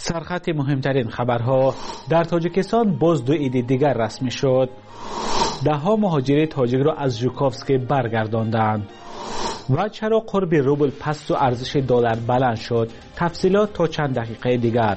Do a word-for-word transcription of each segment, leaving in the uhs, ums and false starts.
سرخط مهمترین خبرها: در تاجیکستان باز دو عید دیگر رسمی شد. ده ها مهاجر تاجیک را از ژوکوفسکی برگرداندند. و چرا قرب روبل پست و ارزش دلار بلند شد؟ تفصیلات تا چند دقیقه دیگر.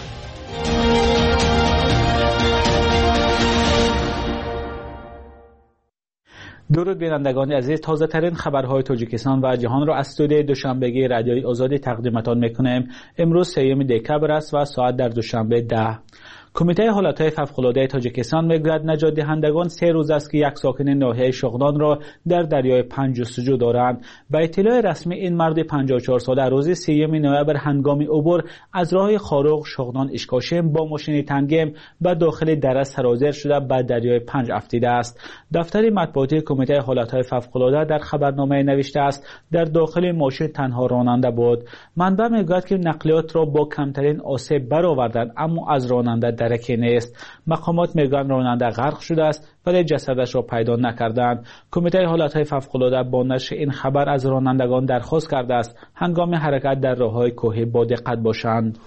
درود بینندگان عزیز، تازه ترین خبرهای تاجیکستان و جهان را از استودیوی دوشنبگی رادیوی آزادی تقدیمتان میکنیم. امروز سوم دکبر است و ساعت در دوشنبه ده. کمیته حالتهای فوق‌العاده تاجیکستان میگوید نجات دهندگان سه روز است که یک ساکن ناحیه شغنان را در دریای پنج جستجو دارند. به اطلاع رسمی این مرد پنجاه و چهار ساله روز سوم نوامبر هنگام عبور از راه خاروق شغنان اشکاشم با ماشین تنگم به داخل دره سرازیر شده به دریای پنج افتیده است. دفتر مطبوعاتی کمیته حالتهای فوق‌العاده در خبرنامه نوشته است در داخل ماشین تنها راننده بود. منبع میگوید که نقلیات را با کمترین آسیب برآوردند، اما از راننده درکی نیست. مقامات میگویند راننده غرق شده است ولی جسدش را پیدا نکردند. کمیته حالتهای فوق‌العاده با نشر این خبر از رانندگان درخواست کرده است هنگام حرکت در راههای کوهی با دقت باشند.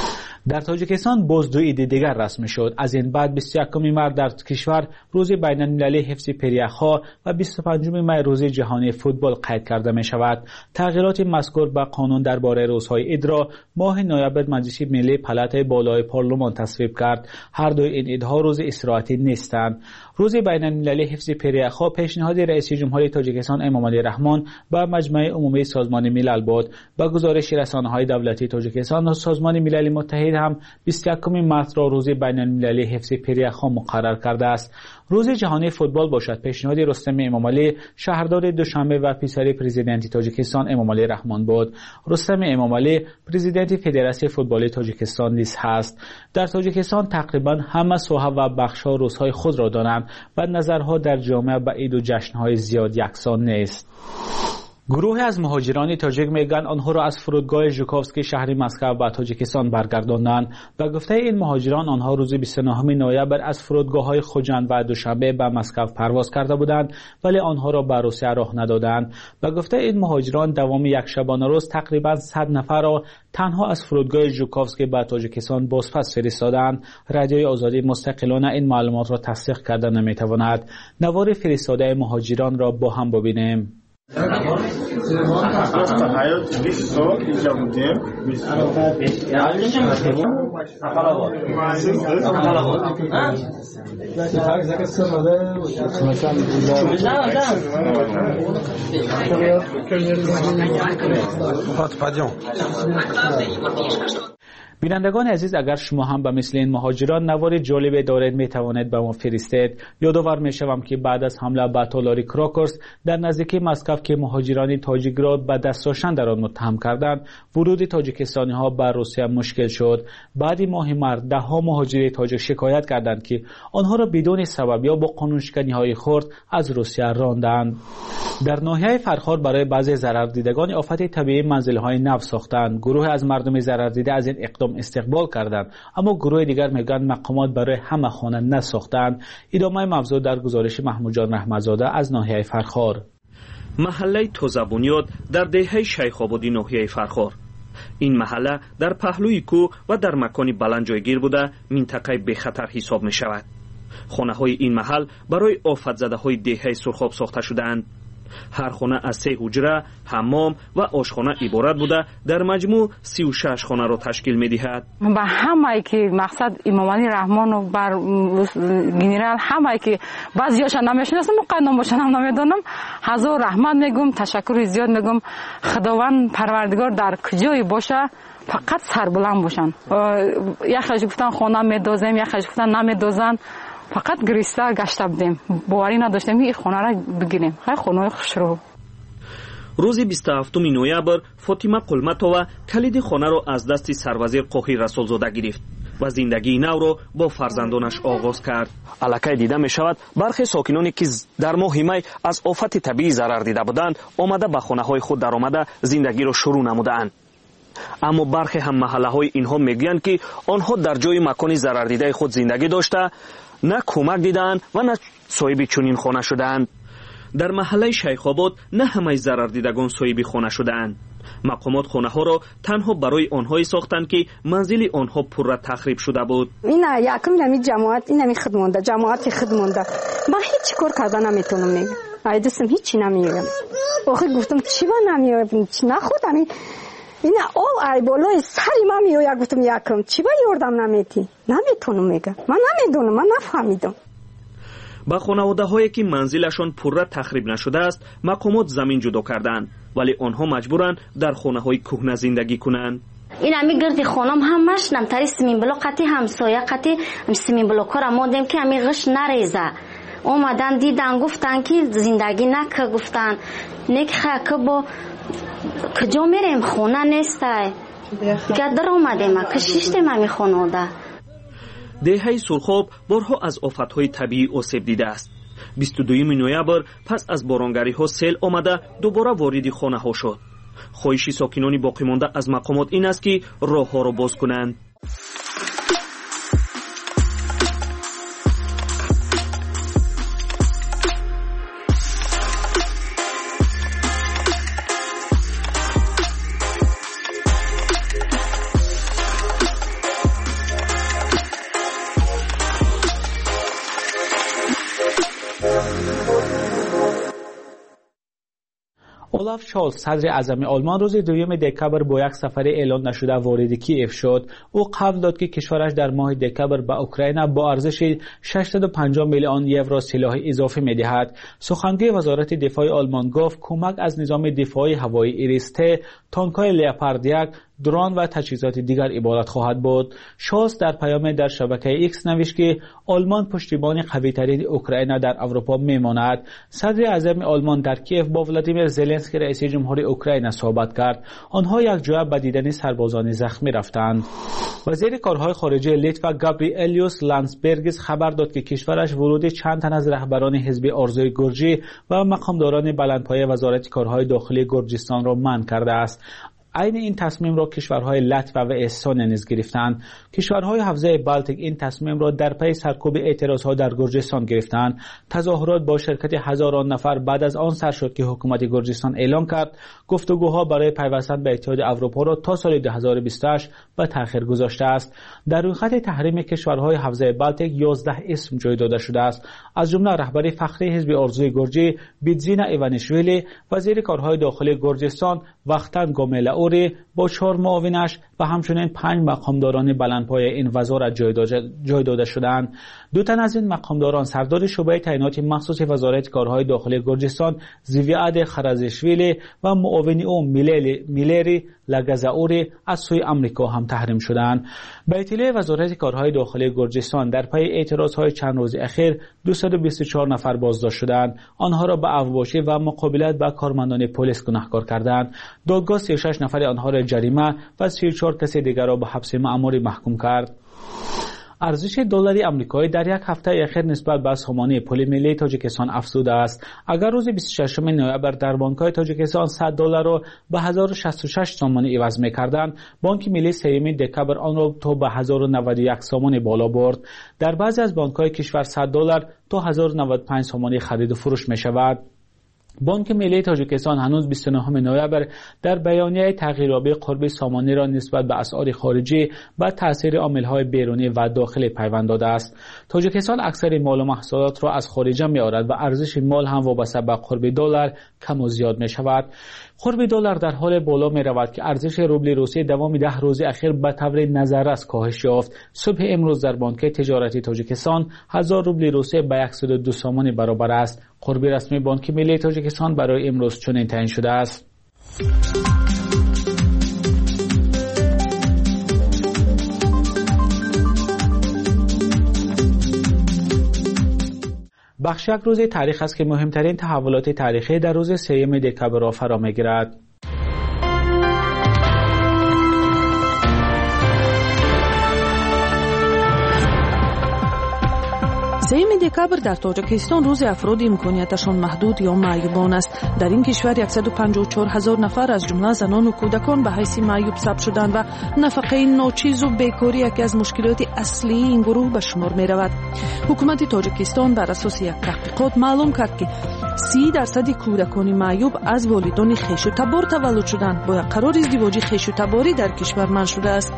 در تاجیکستان باز دو عید دیگر رسمی شد. از این بعد بیست و یکم مارس در کشور روز بین المللی حفظ پریخ‌ها و بیست و پنجم می روز جهانی فوتبال قید کرده می شود. تغییرات مذکور به قانون درباره روزهای عید را ماه نوامبر مجلس ملی پالاتای بالای پارلمان تصویب کرد. هر دو این عیدها روز استراحتی نیستند. روز بین المللی حفظ پریخ‌ها پیشنهاد رئیس جمهوری تاجیکستان امامعلی رحمان به مجمع عمومی سازمان ملل بود. با گزارش رسانه‌های دولتی تاجیکستان و سازمان ملل متحد هم بیست و یکم مارس را روز بین المللی حفظ پریخ‌ها مقرر کرده است. روز جهانی فوتبال باشد پیشنهاد رستم امامعلی شهردار دوشنبه و پسر پرزیدنت تاجیکستان امامعلی رحمان بود. رستم امامعلی پرزیدنت فدراسیون فوتبال تاجیکستان نیز هست. در تاجیکستان تقریبا همه ساحه و بخش‌ها روزهای خود را دارند و نظرها در جامعه به عید و جشن‌های زیاد یکسان نیست. گروه از مهاجران تاجیک میگن آنها را از فرودگاه ژوکوفسکی شهر مسکو به تاجیکستان برگرداندند. به گفته این مهاجران آنها روز بیست و نهم نوامبر از فرودگاه‌های خوجند و دوشنبه به مسکو پرواز کرده بودند ولی آنها را به روسیه راه ندادند. به گفته این مهاجران دوام یک شبانه روز تقریبا صد نفر را تنها از فرودگاه ژوکوفسکی به تاجیکستان بازپس فرستادند. رادیوی آزادی مستقلانه این معلومات را تصدیق کرده نمیتواند. نوار فرستاده مهاجران را با هم ببینیم. بینندگان عزیز، اگر شما هم به مثل این مهاجران نوار جالب دارید می توانید به ما فرستید. یادآور می شوم که بعد از حمله به تالاری کراکرس در نزدیکی مسکو که مهاجران تاجیک را به دست داشتن در آن متهم کردند، ورود تاجیکستانی ها به روسیه مشکل شد. بعد ماه مارس ده ها مهاجر تاجیک شکایت کردند که آنها را بدون سبب یا با قانونشکنی های خرد از روسیه راندند. در ناحیه فرخار برای بعضی ضرردیدگان آفت طبیعی منزل‌های نو ساختند. گروه از مردم ضرردیده از این اقدام استقبال کردند، اما گروه دیگر میگن مقامات برای همه خانه نساختند. ادامه موضوع در گزارش محمود جان رحمتزاده از ناحیه فرخار. محله تازه بنیاد در دهه شیخ آبادی ناحیه فرخار. این محله در پهلوی کوه و در مکانی بلند جایگیر بوده منطقه به خطر حساب می شود. خانه های این محل برای آفت زده های دهه سرخاب ساخته شدند. هر خانه از سه حجره، حمام و آشخانه عبارت بوده در مجموع سی و شش خانه را تشکیل می دهد. با همه که مقصد امامعلی رحمان و بر گنرال همه که بعضیاش نمیشناسم و قدم باشن هم نمیدونم، هزار رحمت میگم، تشکر زیاد میگم. خداوند پروردگار در کجای باشه فقط سربلند باشن. یخش گفتن خانه میدازیم، یخش گفتن نمیدازن، فقط گریسته گشته بودیم، باوری نداشتیم این خانه را بگیریم. خیلی خانه خوش رو. روز بیست و هفتم نوامبر فاطمه قلمتова کلید خانه را از دست سروزیر قاهی رسولزاده گرفت و زندگی نو را با فرزندانش آغاز کرد. الکی دیده می شود برخی ساکنانی که در ماه می از آفت طبیعی ضرر دیده بودند آمده به خانه های خود در آمده زندگی را شروع نمودند. اما برخی هم محله های اینها میگویند که آنها در جای مکانی ضرر دیده خود زندگی داشته نه کمک دیدند و نه صاحب چنین خانه شدند. در محله شیخ‌آباد نه همه ضرر دیدگان صاحب خانه شدند. مقامات خانه ها را تنها برای آنهایی ساختند که منزل آنها پر تخریب شده بود. این یکم نمی جماعت این نمی خدمانده جماعت خدمانده من هیچ کار کردن نمیتونم میگم ای دوستم هیچی نمیگم آخه گفتم چی با نمیگم نه خودم این آل ای بالای سری من میگم گفتم یکم چی با یاردم نمیتی نمیتونم میگم من نمیدونم من نفهمیدم. با خانواده هایی که منزلشان پر تخریب نشده است مقامات زمین جدا کردند ولی آنها مجبورند در خانه های کهنه زندگی کنند. این امی گرد خانم همش نمتری سیمین بلوک قطی همسایه قطی سیمین بلوک ها را مادیم که امی غش نریزه اومدن دیدن گفتن که زندگی نکه گفتن نک خاکه با کجا میریم خونه نیسته گدر اومدیم کشیشتیم امی خانواده. دهه سرخاب بارها از آفت‌های طبیعی آسیب دیده است. بیست و دوم نوامبر پس از بارانگری‌ها سیل آمده دوباره وارد خانه‌ها شد. خواهش ساکنان باقی مانده از مقامات این است که راه‌ها را باز کنند. اولاف شولز صدر اعظم آلمان روز دوم دکامبر با یک سفر اعلان نشده وارد کیف شد. او قول داد که کشورش در ماه دکامبر به اوکراین با ارزش ششصد و پنجاه میلیون یورو سلاح اضافی می‌دهد. سخنگوی وزارت دفاع آلمان گفت کمک از نظام دفاعی هوایی ایریسته، تانک‌های لیوپارد یک، درون و تجهیزات دیگر عبارت خواهد بود. شولز در پیام در شبکه ایکس نوشت که آلمان پشتیبان قوی‌ترین اوکراین در اروپا می‌ماند. صدر اعظم آلمان در کیف با ولادیمیر زلنسکی رئیس جمهوری اوکراین صحبت کرد. آنها یک جا به دیدن سربازان زخمی رفتند. وزیر کارهای خارجه لیتوا گابریئلیوس لانسبرگیس خبر داد که کشورش ورود چند تن از رهبران حزب آرزوی گرجی و مقامداران بلندپایه وزارت کارهای داخلی گرجستان را منع کرده است. عین این تصمیم را کشورهای لتوا و استونیا نیز گرفتند. کشورهای حوزه بالتیک این تصمیم را در پی سرکوب اعتراضها در گرجستان گرفتند. تظاهرات با شرکت هزاران نفر بعد از آن سر شد که حکومت گرجستان اعلام کرد گفتگوها برای پیوستن به اتحاد اروپا را تا سال دو هزار و بیست و هشت به تأخیر گذاشته است. در این خط تحریم کشورهای حوزه بالتیک یازده اسم جای داده شده است، از جمله رهبر فخری حزب آرزوی گرجی بیدزینا ایوانیشویلی، وزیر کارهای داخلی گرجستان وختن گوملا اوری با چهار معاونش و همچنین پنج مقامداران بلندپایه این وزارت جای داده شدند. دو تن از این مقامداران سردار شعبه تعینات مخصوص وزارت کارهای داخلی گرجستان زیویاد خرازشویلی و معاون او میلری لگزاوری از سوی آمریکا هم تحریم شدند. به اطلاع وزارت کارهای داخلی گرجستان در پی اعتراضهای چند روز اخیر دویست و بیست و چهار نفر بازداشت شدند. آنها را به اوباشی و مقابلت با کارمندان پلیس گناهکار کردند. دادگاه سی و شش نفر آنها را جریمه و سی و چهار کس دیگر را به حبس مأموری محکوم کرد. ارزش دلاری آمریکایی در یک هفته اخیر نسبت به سامانه پول ملی تاجیکستان افزوده است. اگر روز بیست و ششم نوامبر در بانک‌های تاجیکستان صد دلار را به هزار و شصت و شش سامانه عوض می‌کردند، بانک ملی سوم دکامبر آن را تا به هزار و نود و یک سامانه بالا برد. در بعضی از بانک‌های کشور صد دلار تا هزار و نود و پنج سامانه خرید و فروش می‌شود. بانک ملی تاجیکستان هنوز بیست و نهم نوامبر در بیانیه تغییرآبی قرب سامانه را نسبت به اسعار خارجی و تاثیر عامل‌های بیرونی و داخلی پیوند داده است. تاجیکستان اکثر مال و محصولات را از خارج می‌آورد و ارزش مال هم وابسته به قرب دلار کم و زیاد می‌شود. قرب دلار در حال بالا می‌رود که ارزش روبل روسی دوام ده روز اخیر به طور نظررس کاهش یافت. صبح امروز در بانک تجارتی تاجیکستان هزار روبل روسی به صد و دو سامانه برابر است. قرب رسمی بانک ملی تاجیکستان برای امروز چنین تعیین شده است. بخش یک روز تاریخ است که مهمترین تحولات تاریخی در روز سوم دکامبر را فرا می‌گیرد. سوم دکامبر در تاجیکستان روز افراد امکانیتشان محدود یا معیوبان است. در این کشور صد و پنجاه و چهار هزار نفر از جمله زنان و کودکان به حیث معیوب ثبت شدند و نفقه ناچیز و بیکاری یکی از مشکلات اصلی این گروه به شمار می رود. حکومت تاجیکستان بر اساس یک تحقیقات معلوم کرد که سی درصد کودکان معیوب از والدان خویش و تبار تولد شدند. با یک قرار ازدواج خویش و تباری در کشور منع شده است.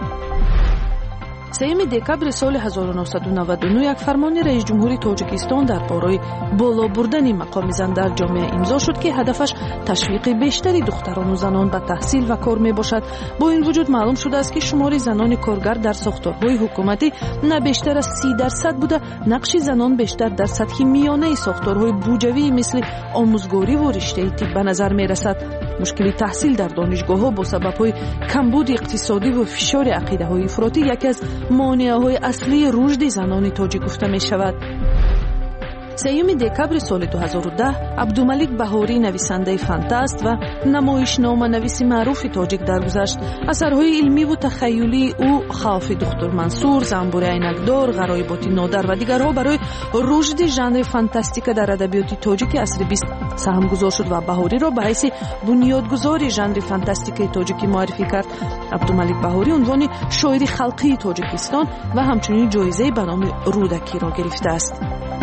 سوم دکامبر سال هزار و نهصد و نود و نه یک فرمان رئیس جمهوری تاجیکستان در باره بالا بردن مقام زن در جامعه امضا شد که هدفش تشویق بیشتری دختران و زنان به تحصیل و کار می باشد. با این وجود معلوم شده است که شمار زنان کارگر در ساختارهای حکومتی نه بیشتر از سی درصد بوده، نقش زنان بیشتر در سطح میانه ساختارهای بودجویی مثل آموزگاری و رشته طب به نظر می رسد. مشکل تحصیل در دانشگاه‌ها با سبب‌های کمبود اقتصادی و فشار عقیده‌های افراطی یکی از مانع‌های اصلی رشد زنان تاجیک گفته می‌شود. سوم دکامبر سال دو هزار و ده عبدالملک بهاری نویسنده فانتز است و نمایشنامه نویس معروف تاجیک درگذشت. اثرهای علمی و تخیلی او خوف دکتر منصور، زنبور عینکدار، غرایبات نادر و دیگرها برای رشد ژانر فانتاستیک در ادبیات تاجیک عصر بیست سهمگذار شد و بهاری را به حیث بنیادگذار ژانر فانتاستیک تاجیکی معرفی کرد. عبدالملک بهاری عنوان شاعر خلقی تاجیکستان و همچنین جایزه به نام رودکی را گرفته است.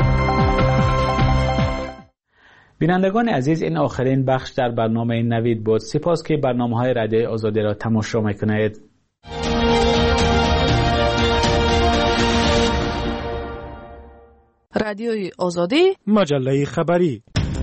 بینندگان عزیز، این آخرین بخش در برنامه نوید بود. سپاس که برنامه‌های رادیوی آزادی را تماشا می‌کنید. رادیوی آزادی، مجله خبری.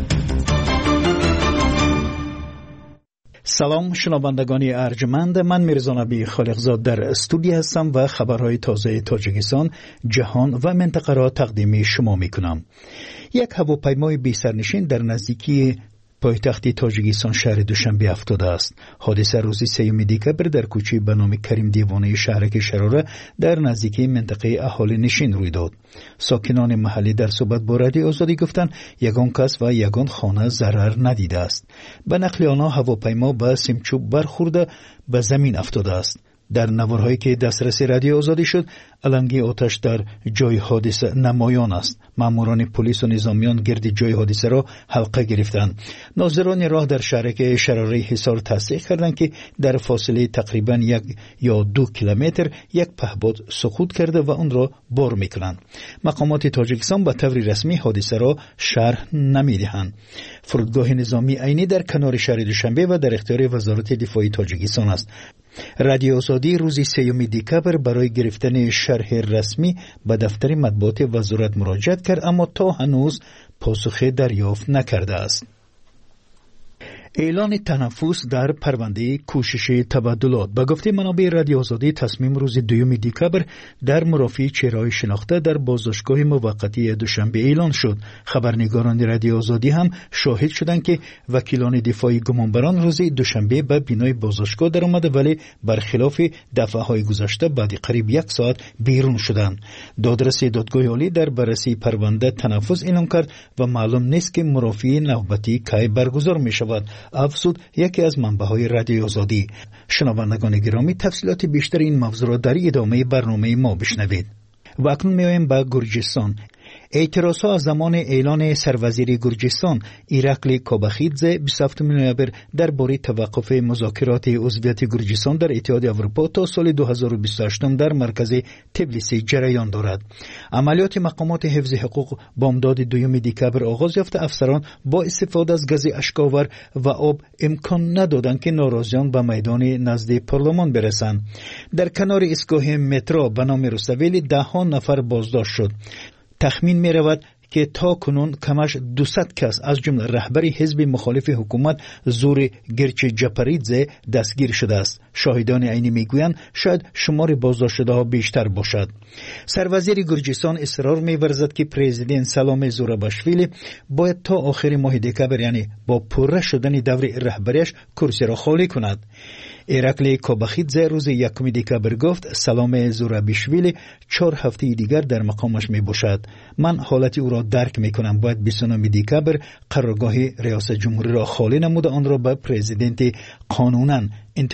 سلام شنوندگان ارجمند، من میرزا نبی خالقزاد در استودیو هستم و خبرهای تازه تاجیکستان، جهان و منطقه را تقدیم شما میکنم. یک هواپیمای بی سرنشین در نزدیکی پایتخت تاجیکستان شهر دوشنبه افتاده است. حادثه روز سوم دکامبر در کوچه به نام کریم دیوانه شهرک شراره در نزدیکی منطقه اهالی نشین روی داد. ساکنان محلی در صحبت با رادیو آزادی گفتند یگان کس و یگان خانه ضرر ندیده است. به نقل آنها هواپیما به سیمچوب برخورده به زمین افتاده است. در نوارهایی که دسترسی رادیو آزادی شد، علنگی آتش در جای حادثه نمایان است. ماموران پلیس و نظامیان گرد جای حادثه را حلقه گرفتند. ناظران راه در شهرک شراره حصار تصدیق کردند که در فاصله تقریبا یک یا دو کیلومتر یک پهپاد سقوط کرده و آن را بار میکنند. مقامات تاجیکستان به طور رسمی حادثه را شرح نمیدهند. فرودگاه نظامی عینی در کنار شهر دوشنبه و در اختیار وزارت دفاع تاجیکستان است. رادیو آزادی روز سوم دکامبر برای گرفتن شرح رسمی به دفتر مطبوعات وزارت مراجعه کرد، اما تا هنوز پاسخ دریافت نکرده است. اعلان تنفس در پرونده کوشش تبادلات. به گفته منابع رادیو آزادی تصمیم روز دوم دکامبر در مرافعه چهره‌های شناخته در بازداشتگاه موقتی دوشنبه اعلان شد. خبرنگاران رادیو آزادی هم شاهد شدند که وکیلان دفاعی گمانبران روز دوشنبه به بینای بازداشتگاه درآمده، ولی برخلاف دفعه‌های گذشته بعد قریب یک ساعت بیرون شدند. دادرس دادگاه عالی در بررسی پرونده تنفس اعلام کرد و معلوم نیست که مرافعه نوبتی کی برگزار می شود. افزود یکی از منبع‌های رادیو آزادی. شنوندگان گرامی، تفصیلات بیشتر این موضوع را در ادامه برنامه ما بشنوید. و اکنون می‌آییم به گرجستان. اعتراضها از زمان اعلان سروزیر گرجستان ایرکلی کوباخیدزه بیست و هفتم نوامبر درباره توقف مذاکرات عضویت گرجستان در اتحاد اروپا تا سال دو هزار و بیست و هشت در مرکز تبلیسی جریان دارد. عملیات مقامات حفظ حقوق بامداد دوم دکامبر آغاز یافته. افسران با استفاده از گاز اشک‌آور و آب امکان ندادند که ناراضیان به میدان نزد پارلمان برسند. در کنار ایستگاه مترو به نام روسویلی ده ها نفر بازداشت شد. تخمین می رود که تا کنون کمش دویست کس از جمله رهبر حزب مخالف حکومت زور گرچ جپریدزه دستگیر شده است. شاهدان عینی میگویند شاید شمار بازداشت شده ها بیشتر باشد. سروزیر گرجستان اصرار می‌ورزد که پرزیدنت سلام زوراباشویلی باید تا آخر ماه دکامبر، یعنی با پره شدن دور رهبریش، کرسی را خالی کند. ایرکلی کوباخیدزه روز یکم دکامبر گفت سلام زوراباشویلی چهار هفته دیگر در مقامش می باشد. من حالت او را درک می کنم. باید بیست و نه دکامبر قرارگاه ریاست جمهوری را خالی نموده آن را به پرزیدنت قانونا انتخاب شده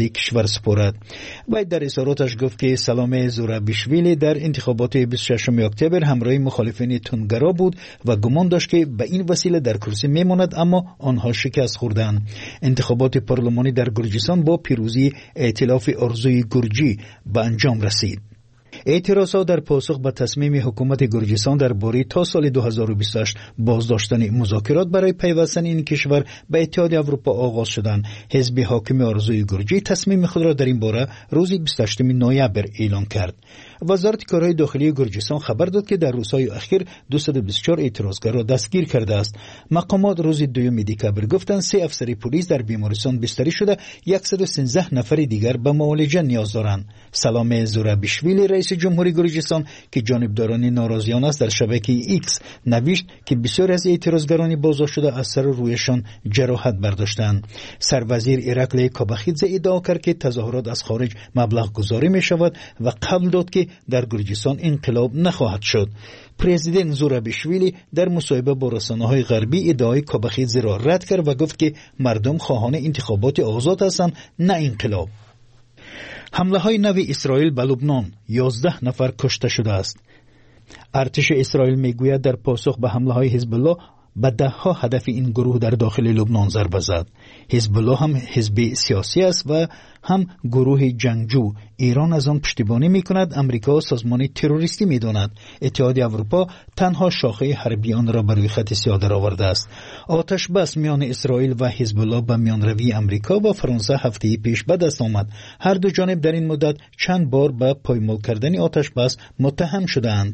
کشور سپرد. و در اظهاراتش گفت که سلام زورابیشویلی در انتخابات بیست و ششم اکتبر همراه مخالفین تندگرا بود و گمان داشت که به این وسیله در کرسی میماند، اما آنها شکست خوردند. انتخابات پارلمانی در گرجستان با پیروزی ائتلاف آرزوی گرجی به انجام رسید. اعتراضات در پاسخ به تصمیم حکومت گرجستان درباره تا سال دو هزار و بیست و هشت بازداشتن مذاکرات برای پیوستن این کشور به اتحادیه اروپا آغاز شدند. حزب حاکم آرزوی گرجی تصمیم خود را در این باره روز بیست و هشتم نوامبر اعلام کرد. وزارت کارهای داخلی گرجستان خبر داد که در روزهای اخیر دویست و بیست و چهار اعتراضگر را دستگیر کرده است. مقامات روز دوم دکبر گفتند سه افسر پلیس در بیمارستان بستری شده، صد و سیزده نفر دیگر به معالجه نیاز دارند. سلام زورابیشویلی رئیس جمهوری گرجستان که جانبداران ناراضیان است در شبکه ایکس نوشت که بسیاری از اعتراضگران بازداشت شده از سر و رویشان جراحت برداشتند. سروزیر ایرکلی کاباخیدزه ادعا کرد که تظاهرات از خارج مبلغ گذاری می شود و قبل داد که در گرجستان انقلاب نخواهد شد. پرزیدنت زورابیشویلی در مصاحبه با رسانه‌های غربی ادعای کاباخیدزه را رد کرد و گفت که مردم خواهان انتخابات آزاد هستند، نه انقلاب. حمله های نو اسرائیل به لبنان، یازده نفر کشته شده است. ارتش اسرائیل میگوید در پاسخ به حمله های حزب الله به ده ها هدف این گروه در داخل لبنان ضربه زد. حزب الله هم حزب سیاسی است و هم گروه جنگجو. ایران از آن پشتیبانی میکند، امریکا سازمان تروریستی میداند. اتحادیه اروپا تنها شاخه حربی آن را بر روی خط سیاه درآورده است. آتش بس میان اسرائیل و حزب الله به میانروی امریکا و فرانسه هفته پیش به دست آمد. هر دو جانب در این مدت چند بار به پایمال کردن آتش بس متهم شدند.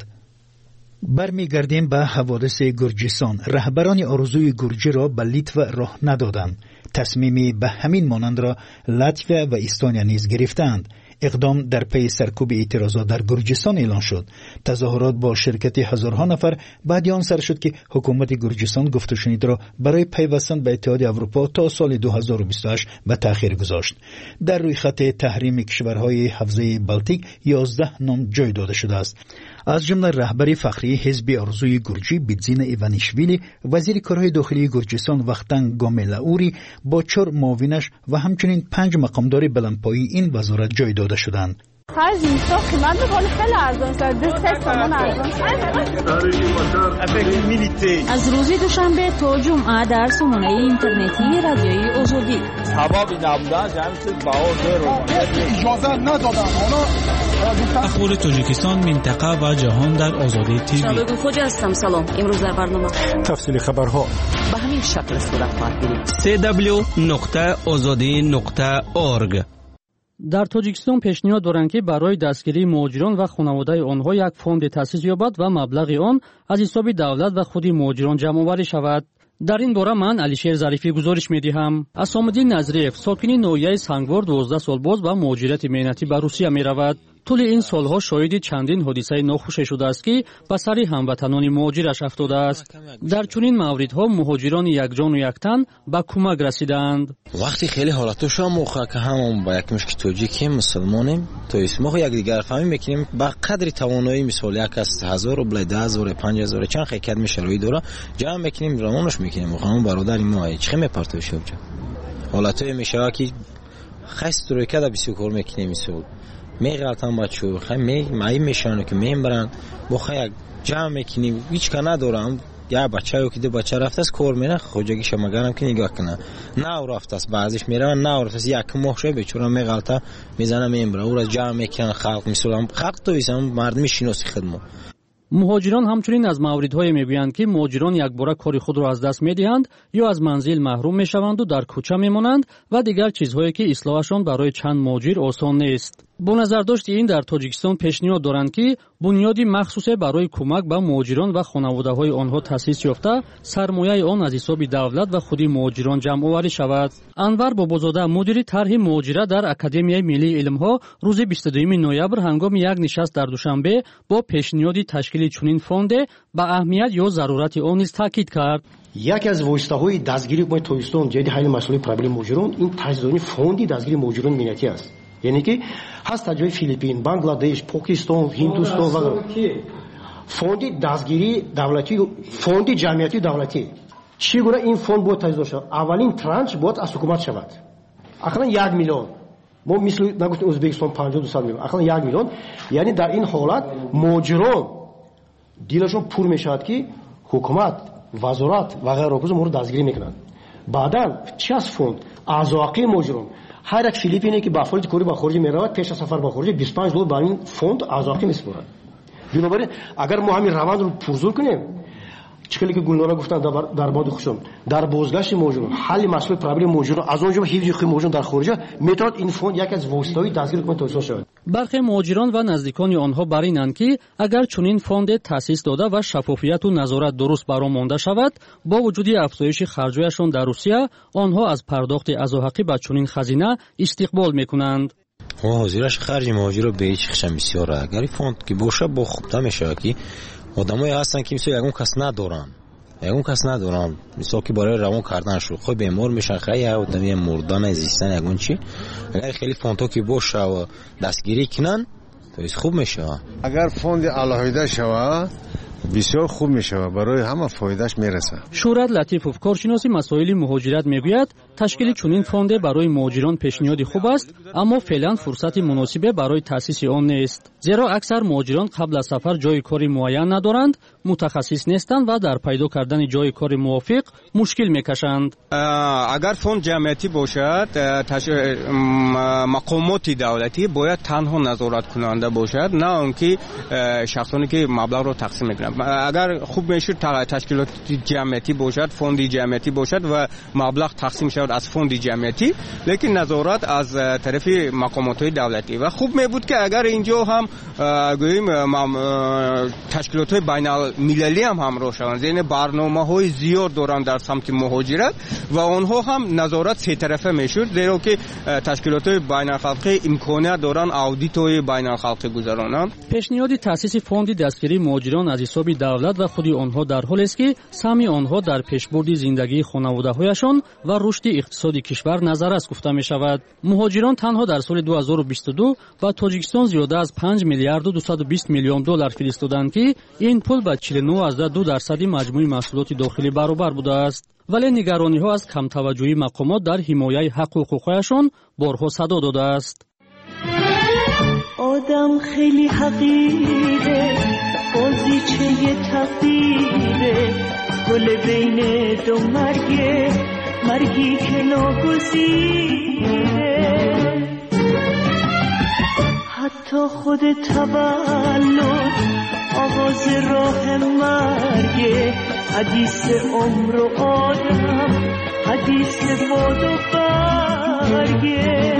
برمیگردیم به حوادث گرجستان. رهبران آرزوی گرجی را به لیتوا راه ندادند. تصمیمی به همین مانند را لاتویا و استونیا نیز گرفتند. اقدام در پی سرکوب اعتراضات در گرجستان اعلان شد. تظاهرات با شرکت هزارها نفر بعد آن سر شد که حکومت گرجستان گفت و شنید را برای پیوستن به اتحادیه اروپا تا سال دو هزار و بیست و هشت به تأخیر گذاشت. در روی خط تحریم کشورهای حوزه بالتیک یازده نام جای داده شده است. از جمله رهبر فخری حزب آرزوی گرجی بیتزینا ایوانیشویلی، وزیر کارهای داخلی گرجستان وختن گاملاوری با چهار معاونش و همچنین پنج مقامدار بلندپایه این وزارت جای داده شدند. خرج اینستا قیمت بکنه خیلی ارزان شد. سه تومان ارزان شد. از روز دوشنبه تا جمعه در سامانه اینترنتی رادیوی آزادی. سبب نبودن جمعی چیز باور رو اجازه ندادن. اخبار تاجیکستان، منطقه و جهان در آزادی تیوی. شباب خوج هستم. سلام. امروز در برنامه تفصیل خبرها به همین شکل صورت خواهد گرفت. سی دبلیو نقطه آزادی نقطه اورگ. در تاجیکستان پیشنهاد دارند که برای دستگیری مهاجران و خانواده آنها یک فوند تأسیس یابد و مبلغ آن از حساب دولت و خود مهاجران جمع آوری شود. در این باره من علیشیر ظریفی گزارش می‌دهم. اسام‌الدین نظریف ساکن نویه سنگوار دوازده سال باز با مهاجرت مهنتی به روسیه می‌رود. طول این سالها شاهد چندین حادثه ناخوش شده است که به سر هموطنان مهاجرش افتاده است. در چنین موردها مهاجران یک جان و یک تن به کمک رسیدند. وقتی خیلی حالتش هم موقع که همون با یک مشک توجیکی مسلمانیم تو اسمو یک دیگر فهمی میکنیم با قدر توانایی مثال یک از هزار روبل ده هزار پنج هزار چند خیکت میشروی داره جمع میکنیم رامونش میکنیم و خانم برادر ما چه میپرتوش وجا حالتای میشه که خست روی کده بسیار کار میکنیم مثال می غلطان بچو خیلی می مایی میشانه که میم برن با خیلی جمع میکنیم هیچ که ندارم یا بچه ها که دو بچه رفته است کار میره خوجگی شما گرم که نگاه کنه نه رفته است بعضیش میره نه رفته است یک ماه شده بیچاره می غلطه میزنه میم بره او را جمع میکنن خلق میسولم خلق تو ایسم مردمی شناسی خدمت. مهاجران همچنین از موردهای میگویند که مهاجران یک باره کار خود را از دست میدهند یا از منزل محروم میشوند و در کوچه میمانند و دیگر چیزهایی که اصلاحشان برای چند مهاجر آسان نیست. با نظر داشت این در تاجیکستان پیشنهاد دارند که بنیادی مخصوص برای کمک به مهاجران و خانواده‌های آنها تأسیس یافته سرمایه آن از حساب دولت و خود مهاجران جمع آوری شود. انور بابازاده مدیر طرح مهاجرت در اکادمیای ملی علم‌ها روز بیست و دوم نوامبر هنگام یک نشست در دوشنبه با پیشنهادی تشکیل چنین فوند به اهمیت یا ضرورت آن نیز تاکید کرد. یکی از واسطه‌های دستگیری با تاجیکستان جدی حل مسئله پرابلم مهاجران این تجدید فوندی دستگیری مهاجران ملتی است. یعنی که هست جای فیلیپین، بنگلادش، پاکستان، هندوستان و فوند دستگیری دولتی، فوند جمعیتی دولتی. چگونه این فوند باید تجدید شود؟ اولین ترانش باید از حکومت شود. اصلا یک میلیون ما مثل نگفتیم ازبکستان پنجاه دویست میلیون اصلا یک میلیون، یعنی در این حالت مهاجران دیلشون پر میشود که حکومت وزارت و غیره رو مورد دستگیری میکنند. بعدا چی از فوند اعضاقی مهاجران هر یک فیلیپینی که با فوج کوری با خارج میرود پیش از سفر با خارج بیست و پنج دلار برای این فوند اعضاقی میسپارد. بنابراین اگر ما همین روند رو پرزور کنیم چکلی که گلنارا گفتن در در بعد خوشم در بازگشت مهاجران حل مسئله پرابلم مهاجران از اونجا حفظ حقوق مهاجران در خارج میتواند این فوند یک از واسطه‌های دستگیر کنه توسعه شود. برخی مهاجران و نزدیکان آنها بر اینند که اگر چنین فوند تأسیس داده و شفافیت و نظارت درست برآ مانده شود با وجود افزایش خرج‌هایشان در روسیه آنها از پرداخت عضوحقی به چنین خزینه استقبال میکنند. حاضرش خرج مهاجر رو به هیچ خشم بسیار اگر این فوند که باشه با خوب میشه که آدمایی هستن که مثلا یگون کس ندارن یگون کس ندارن مثلا که برای روان کردن شو خود بیمار میشن خیلی آدمی مردن زیستن یگون چی اگر خیلی فوندها که باشه و دستگیری کنن تو خوب میشه. اگر فوند علاوه شوه بسیار خوب میشه برای همه فایدهش میرسه. شورت لطیفوف کارشناس مسائل مهاجرت میگوید تشکیل چنین فوند برای مهاجران پیشنهاد خوب است اما فعلا فرصت مناسب برای تأسیس آن نیست، زیرا اکثر مهاجران قبل از سفر جای کاری معین ندارند، متخصص نیستند و در پیدا کردن جای کار موافق مشکل میکشند. اگر فوند جمعیتی باشد تش... مقامات دولتی باید تنها نظارت کننده باشد نه آنکه شخصانی که مبلغ رو تقسیم میکنند. اگر خوب میشه تشکیلات جمعیتی باشد فوند جمعیتی باشد و مبلغ تقسیم شود از فوند جمعیتی لیکن نظارت از طرف مقامات دولتی و خوب می بود که اگر اینجا هم گوییم تشکیلات بین المللی هم همراه شوند، یعنی برنامه‌های زیاد دارن در سمت مهاجرت و آنها هم نظارت سه طرفه میشد، زیرا که تشکیلات بین الخلقی امکانیت دارن اودیت‌های بین الخلقی گذرانند. پیشنهاد تأسیس فوند دستگیری مهاجران از حساب دولت و خود آنها در حالی است که سهم آنها در پیشبرد زندگی خانواده‌هایشان و رشد اقتصادی کشور نظر است گفته می شود. مهاجران تنها در سال دو هزار و بیست و دو با تاجیکستان زیاده از پنج میلیارد و دویست و بیست میلیون دلار فرستادند که این پول به چهل و نه ازده دو درصد مجموع محصولات داخلی برابر بوده است. ولی نگرانی ها از کم توجهی مقامات در حمایت حق و حقوقشان بارها صدا داده است. آدم خیلی حقیره بازیچه تقدیره گل بین دو مرگه مرگی که ناگزیره حتی خود تولد آغاز راه مرگه حدیث عمر و آدم حدیث باد و برگه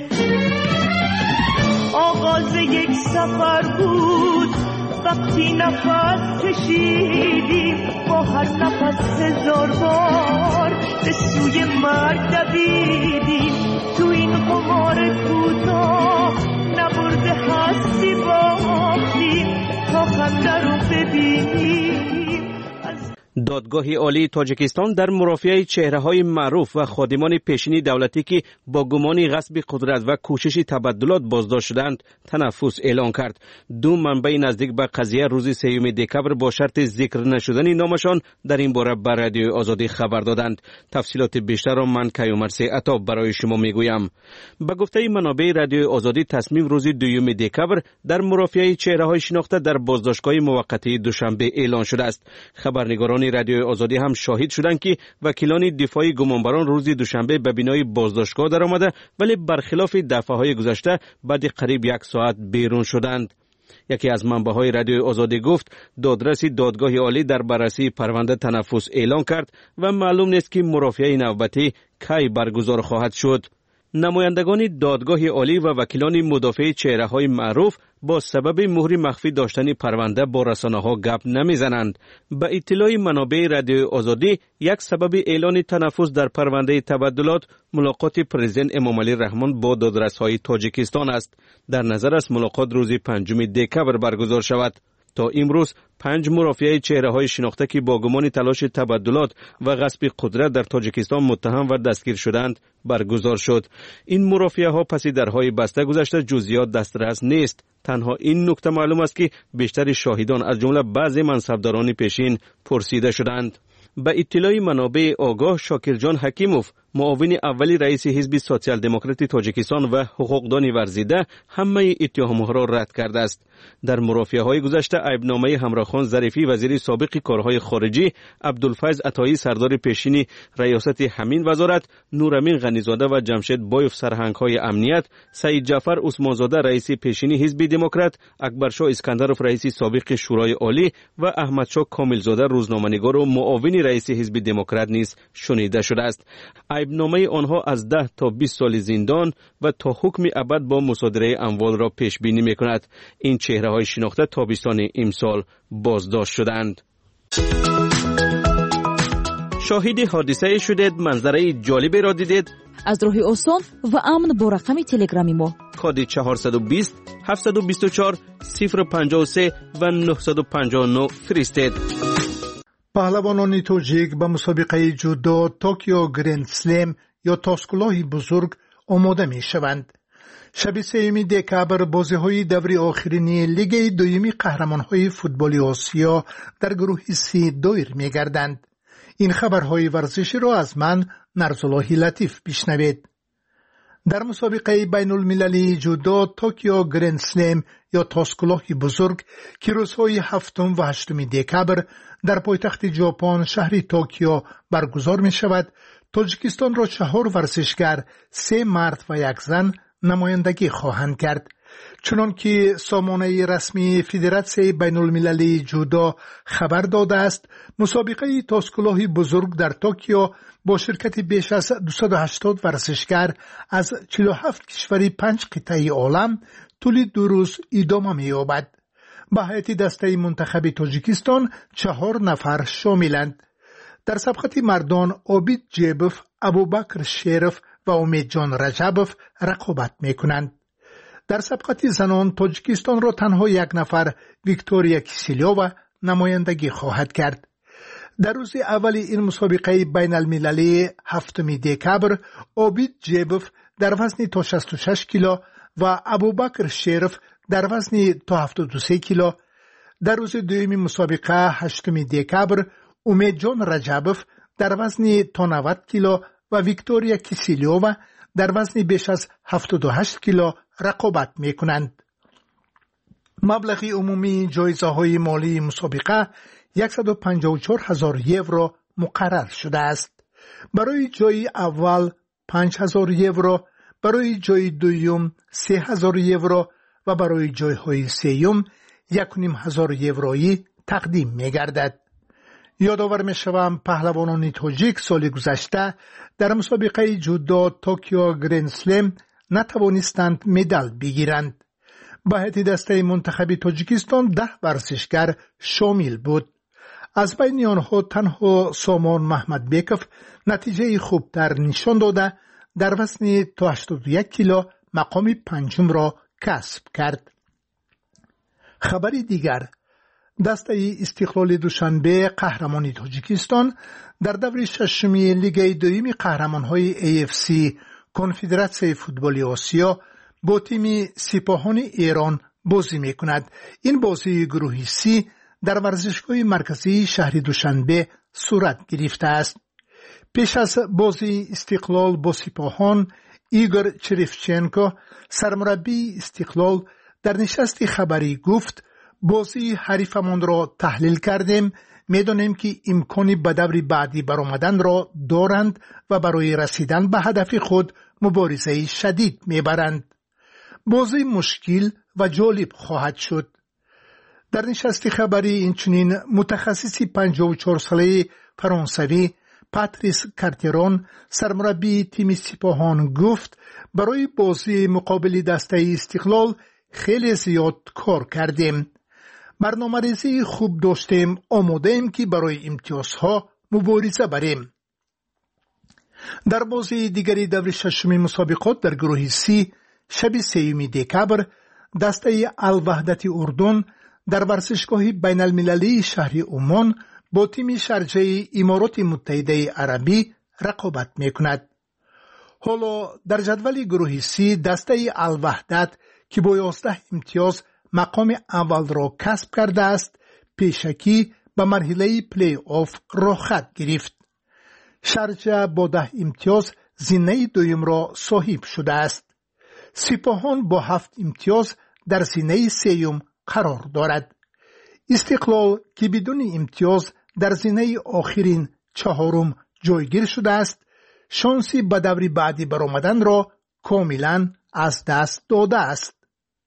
آغاز یک سفر بود وقتی نفس کشیدیم با هر نفس هزار بار به سوی مرگ دویدیم تو این قمار کوتاه نبرده هستی باختیم تا خنده رو ببینیم. دادگاه عالی تاجیکستان در مرافعه چهره‌های معروف و خادمان پیشینی دولتی که با گمان غصب قدرت و کوشش تبدلات بازداشت شدند تنفس اعلان کرد. دو منبع نزدیک به قضیه روز سوم دکبر با شرط ذکر نشدن نامشان در این باره به رادیو آزادی خبر دادند. تفصیلات بیشتر را من کیومرث عطا برای شما میگویم. به گفته منابع رادیو آزادی تصمیم روز دوم دکبر در مرافعه چهره‌های شناخته در بازداشتگاه موقتی دوشنبه اعلان شده است. خبرنگاران رادیو آزادی هم شاهد شدند که وکیلان دفاعی گمانبران روز دوشنبه به بینای بازداشتگاه در آمده ولی برخلاف دفعه‌های گذشته بعد قریب یک ساعت بیرون شدند. یکی از منبع‌های رادیو آزادی گفت دادرس دادگاه عالی در بررسی پرونده تنفس اعلان کرد و معلوم نیست که مرافعه نوبتی کی برگزار خواهد شد. نمایندگان دادگاه عالی و وکیلان مدافع چهره‌های معروف با سبب مهر مخفی داشتن پرونده با رسانه‌ها گپ نمیزنند. به اطلاع منابع رادیو آزادی یک سبب اعلان تنفس در پرونده تبدلات ملاقات پرزیدنت امامعلی رحمان با دادرس‌های تاجیکستان است. در نظر است ملاقات روز پنجم دکبر برگزار شود. تا امروز پنج مرافعه چهره‌های شناخته که با گمان تلاش تبدلات و غصب قدرت در تاجیکستان متهم و دستگیر شدند برگزار شد. این مرافعه ها پس درهای بسته گذشته جزئیات دسترس نیست. تنها این نکته معلوم است که بیشتر شاهدان از جمله بعضی منصبداران پیشین پرسیده شدند. به اطلاع منابع آگاه شاکر جان حکیموف معاون اولی رئیس حزب سوسیال دموکرات تاجیکستان و حقوقدان ورزیده همه اتهامها را رد کرده است. در مرافعه‌های گذشته عیبنامه همراهخان ظریفی وزیر سابق کارهای خارجی، عبدالفیض عطایی سردار پیشین ریاست همین وزارت، نورامین غنیزاده و جمشید بایف سرهنگ‌های امنیت، سعید جعفر عثمانزاده رئیس پیشین حزب دموکرات، اکبرشاه اسکندرов رئیس سابق شورای عالی و احمدشاه کاملزاده روزنامه‌نگار و معاون رئیس حزب دموکرات نیز شنیده شده است. عیبنامه آنها از ده تا بیست سال زندان و تا حکم ابد با مصادره اموال را پیش بینی می‌کند. این چهره‌های شناخته تابستان امسال بازداشت شدند. شاهد حادثه شدید، منظره جالبی را دیدید؟ از راه آسان و امن با رقم تلگرامی ما کد چهارصد و بیست هفتصد و بیست و چهار صفر پنجاه و سه و نهصد و پنجاه و نه فرستید. پهلوانان توجیک به مسابقه جودو توکیو گرند سلم یا تاسکلاه بزرگ آماده می شوند. شب سوم دکبر بازی‌های دوره آخرین لیگ دوم قهرمان‌های فوتبال آسیا در گروه سی دایر می‌گردند. این خبرهای ورزشی را از من نرزالله لطیف بشنوید. در مسابقه بین المللی جودو توکیو گرند سلم یا تاسکلاه بزرگ که روزهای هفتم و هشتم دکبر در پایتخت ژاپن شهر توکیو برگزار می شود، تاجیکستان را چهار ورزشگر، سه مرد و یک زن نمایندگی خواهند کرد. چنان که سامانه رسمی فدراسیون بین المللی جودو خبر داده است، مسابقه تاسکلاه بزرگ در توکیو با شرکت بیش از دویست و هشتاد ورزشگر از چهل و هفت کشور پنج قطعه عالم طول دو روز ادامه می‌یابد. به هیئت دسته منتخب تاجیکستان چهار نفر شاملند. در سبقت مردان عابد جیبوف، ابوبکر شیرف و امید جان رجبوف رقابت می‌کنند. در سبقت زنان تاجیکستان را تنها یک نفر ویکتوریا کیسیلیووا نمایندگی خواهد کرد. در روز اول این مسابقه بین المللی هفتم دکبر عابد جیبوف در وزن تا شصت و شش کیلو و ابوبکر شیرف در وزن تا هفتاد و سه کیلو. در روز دوم مسابقه هشتم دکبر امید جان رجبوف در وزن تا نود کیلو و ویکتوریا کیسیلیووا در وزن بیش از هفتاد و هشت کیلو رقابت می‌کنند. مبلغ عمومی جایزه های مالی مسابقه صد و پنجاه و چهار هزار یورو مقرر شده است. برای جای اول پنج هزار یورو، برای جای دوم سه هزار یورو و برای جای های سوم یک و نیم هزار یورویی تقدیم می‌گردد. یادآور می‌شوم پهلوانان تاجیک سال گذشته در مسابقه جودو توکیو گرند سلم نتوانستند مدال بگیرند. به هیئت دسته منتخب تاجیکستان ده ورزشگر شامل بود. از بین آنها تنها سامان محمد بیکوف نتیجه خوبتر نشان داده در وزن تا هشتاد و یک کیلو مقام پنجم را کسب کرد. خبری دیگر، دسته استقلال دوشنبه قهرمانی تاجیکستان در دور ششم لیگ دوم قهرمان‌های ای اف سی کنفدراسیون فوتبال آسیا با تیم سپاهان ایران بازی می‌کند. این بازی گروهی سی در ورزشگاه مرکزی شهر دوشنبه صورت گرفته است. پیش از بازی استقلال با سپاهان، ایگور چریفچنکو سرمربی استقلال در نشست خبری گفت بازی حریفمان را تحلیل کردیم، می‌دانیم که امکانی به دور بعدی برآمدن را دارند و برای رسیدن به هدف خود مبارزه شدید می‌برند. بازی مشکل و جالب خواهد شد. در نشست خبری اینچنین متخصص پنجاه و چهار ساله فرانسوی پاتریس کارترون سرمربی تیم سپاهان گفت برای بازی مقابل دسته استقلال خیلی زیاد کار کردیم. برنامه‌ریزی خوب داشتیم، آماده ایم که برای امتیازها مبارزه بریم. در بازی دیگری دور ششم مسابقات در گروه سی شب سوم دکبر دسته الوحدت اردن در ورزشگاه بین المللی شهر عمان با تیم شارجه امارات متحده عربی رقابت میکند. حالا در جدول گروه سی دسته الوحدت که با یازده امتیاز مقام اول را کسب کرده است، پیشکی به مرحله پلی آف را خط گرفت. شارجه با ده امتیاز زینه دویم را صاحب شده است. سپاهان با هفت امتیاز در زینه سیوم قرار دارد. استقلال که بدون امتیاز در زینه آخرین چهارم جایگیر شده است، شانسی به دور بعدی برآمدن را کاملا از دست داده است.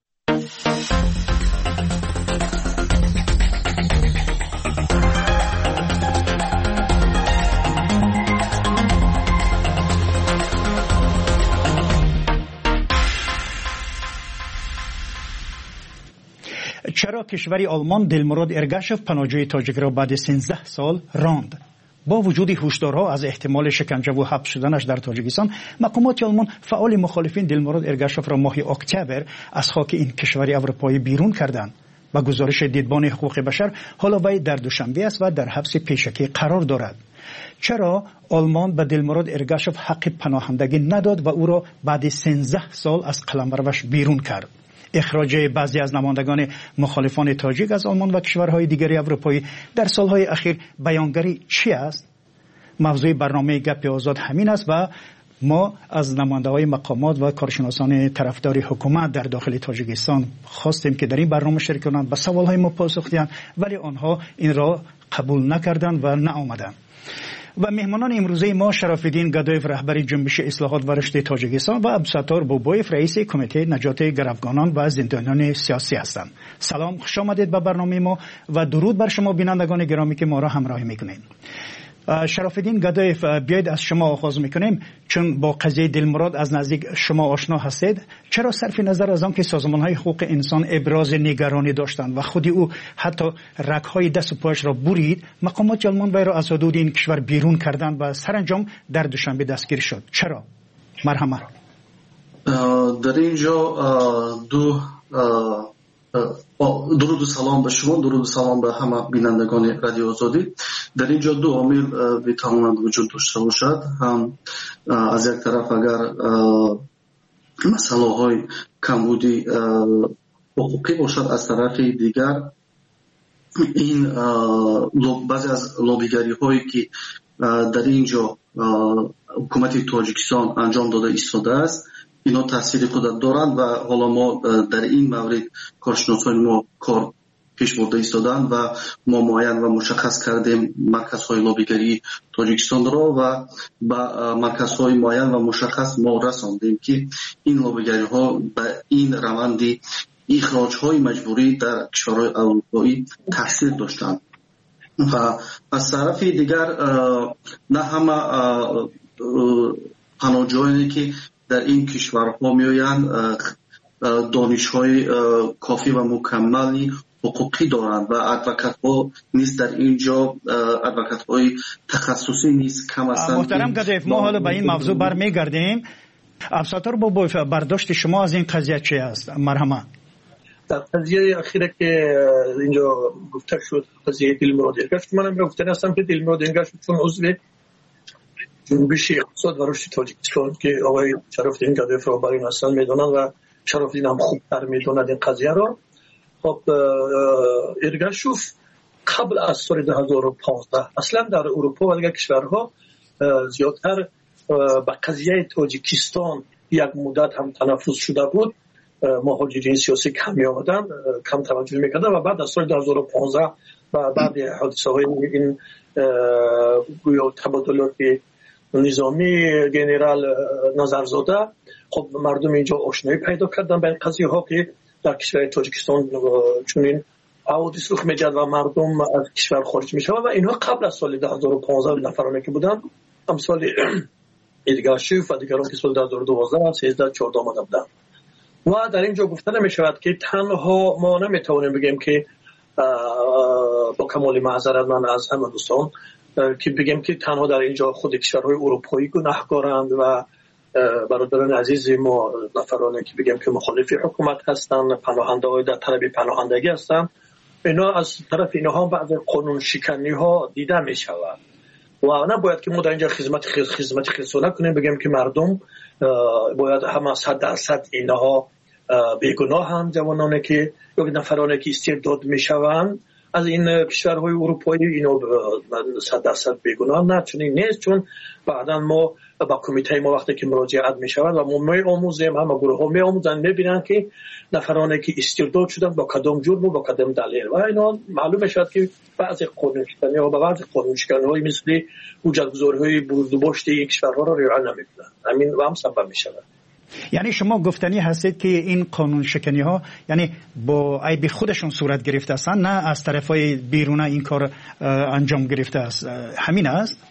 چرا کشور آلمان دلمراد ارگاشف پناهجوی تاجیک را بعد سیزده سال راند؟ با وجود هشدارها از احتمال شکنجه و حبس شدنش در تاجیکستان، مقامات آلمان فعال مخالفین دلمراد ارگاشف را ماه اکتبر از خاک این کشور اروپایی بیرون کردند. با گزارش دیدبان حقوق بشر، حالا وی در دوشنبه است و در حبس پیشکی قرار دارد. چرا آلمان به دلمراد ارگاشف حق پناهندگی نداد و او را بعد سیزده سال از قلمروش بیرون کرد؟ اخراج بعضی از نمایندگان مخالفان تاجیک از آلمان و کشورهای دیگری اروپایی در سالهای اخیر بیانگری چی است؟ موضوع برنامه گپ آزاد همین است و ما از نماینده‌های مقامات و کارشناسان طرفدار حکومت در داخل تاجیکستان خواستیم که در این برنامه شرکت کنند، به سوالهای ما پاسخ دهند، ولی آنها این را قبول نکردند و نآمدند. و مهمانان امروزه ما شرافالدین گدایف رهبر جنبش اصلاحات و رشد تاجیکستان و عبدالستار بوبایف رئیس کمیته نجات گروگانان و زندانیان سیاسی هستند. سلام، خوش آمدید به برنامه ما و درود بر شما بینندگان گرامی که ما را همراهی میکنید. شرافالدین گدایف، بیاید از شما آغاز میکنیم، چون با قضیه دلمراد از نزدیک شما آشنا هستید. چرا صرف نظر از آن که سازمان‌های حقوق انسان ابراز نگرانی داشتند و خودی او حتی رگ‌های دست و پایش را برید، مقامات آلمان وی را از حدود این کشور بیرون کردند و سرانجام در دوشنبه دستگیر شد؟ چرا؟ مرحمت. در اینجا دو درود و سلام به شما، درود و سلام به همه بینندگان رادیو آزادی. در اینجا دو عامل میتواند وجود داشته باشد. هم از یک طرف اگر مسئله های کمبودی حقوقی باشد، از طرف دیگر این بعضی از لابیگری هایی که در اینجا حکومت تاجیکستان انجام داده ایستاده است، اینا تاثیر خود دارند و حالا ما در این مورد کارشناسان ما کار پیش برده ایستادن و ما معین و مشخص کردیم مرکزهای لابیگری تاجیکستان را و با مرکزهای معین و مشخص ما رساندیم که این لابیگری ها به این روند اخراج های مجبوری در کشورهای اروپایی تاثیر داشتند. و از طرف دیگر نه همه پناهجویانی که در این کشورها میآیند دانش‌های کافی و مکملی حقوقی دارند و ادوکات ها نیز در اینجا ادوکات های تخصصی نیز کم هستند. محترم گدایف، ما حالا به این موضوع برمیگردیم. عبدالستار بوبایف، برداشت شما از این قضیه چی است؟ مرحمت. در قضیه اخیره که اینجا گفته شد، قضیه دلمراد ارگاشف، منم گفته هستم که دلمراد ارگاشف چون عضو جنبش اقتصاد و رشد تاجیکستان که آقای شرافالدین گدایف را برای هستند میدونن و شرافالدین هم خوبتر میدوند این قضیه را. خب ارگاشف قبل از سال دو هزار و پانزده اصلا در اروپا و دیگر کشورها زیادتر به قضیه تاجیکستان یک مدت هم تنفس شده بود. مهاجرین سیاسی کم می آمدن، کم توجه میکردن و بعد از سال دو هزار و پانزده و بعد حادثه های این گویا تبادلات نظامی جنرال نظرزاده، خب مردم اینجا آشنایی پیدا کردن به این قضیه ها که در کشور تاجیکستان چنین حوادث رخ می‌دهد و مردم از کشور خارج میشوند و اینها قبل از سال دو هزار و پانزده نفرانی که بودن، امثال ارگاشف و دیگران که سال دو هزار و دوازده، سیزده، چهارده آمده بودن. و در اینجا گفته نمی‌شود که تنها ما نمیتوانیم بگیم که با کمال معذرت من از همه دوستان که بگیم که تنها در اینجا خود کشورهای اروپایی گناهکارند و برادران عزیز ما نفرانی که بگیم که مخالف حکومت هستند، پناهنده های در طلب پناهندگی هستند، اینا از طرف اینها بعض قانون شکنی ها دیده می شود و نباید که ما در اینجا خدمت خدمت خدمت کنیم بگیم که مردم باید همه صد درصد اینها بیگناه هم، جوانانی که یا نفرانی که استرداد می شوند از این کشورهای اروپایی اینو صد درصد بیگناه نه، چون نیست. چون بعدا ما با کمیته ما وقتی که مراجعت می شود و ما می آموزیم، همه گروه ها می آموزن، می بینن که نفرانی که استرداد شدن با کدام جرم و با کدام دلیل و اینا معلوم شد که بعضی قانونشکنی ها و بعضی قانونشکنی های مثل حجتگذاری های بردوباشت این کشورها را رعایت نمیکنن، همین و هم سبب می شود. یعنی شما گفتنی هستید که این قانون شکنی ها یعنی با عیب خودشون صورت گرفته هستن، نه از طرفای بیرون این کار انجام گرفته است، همین است؟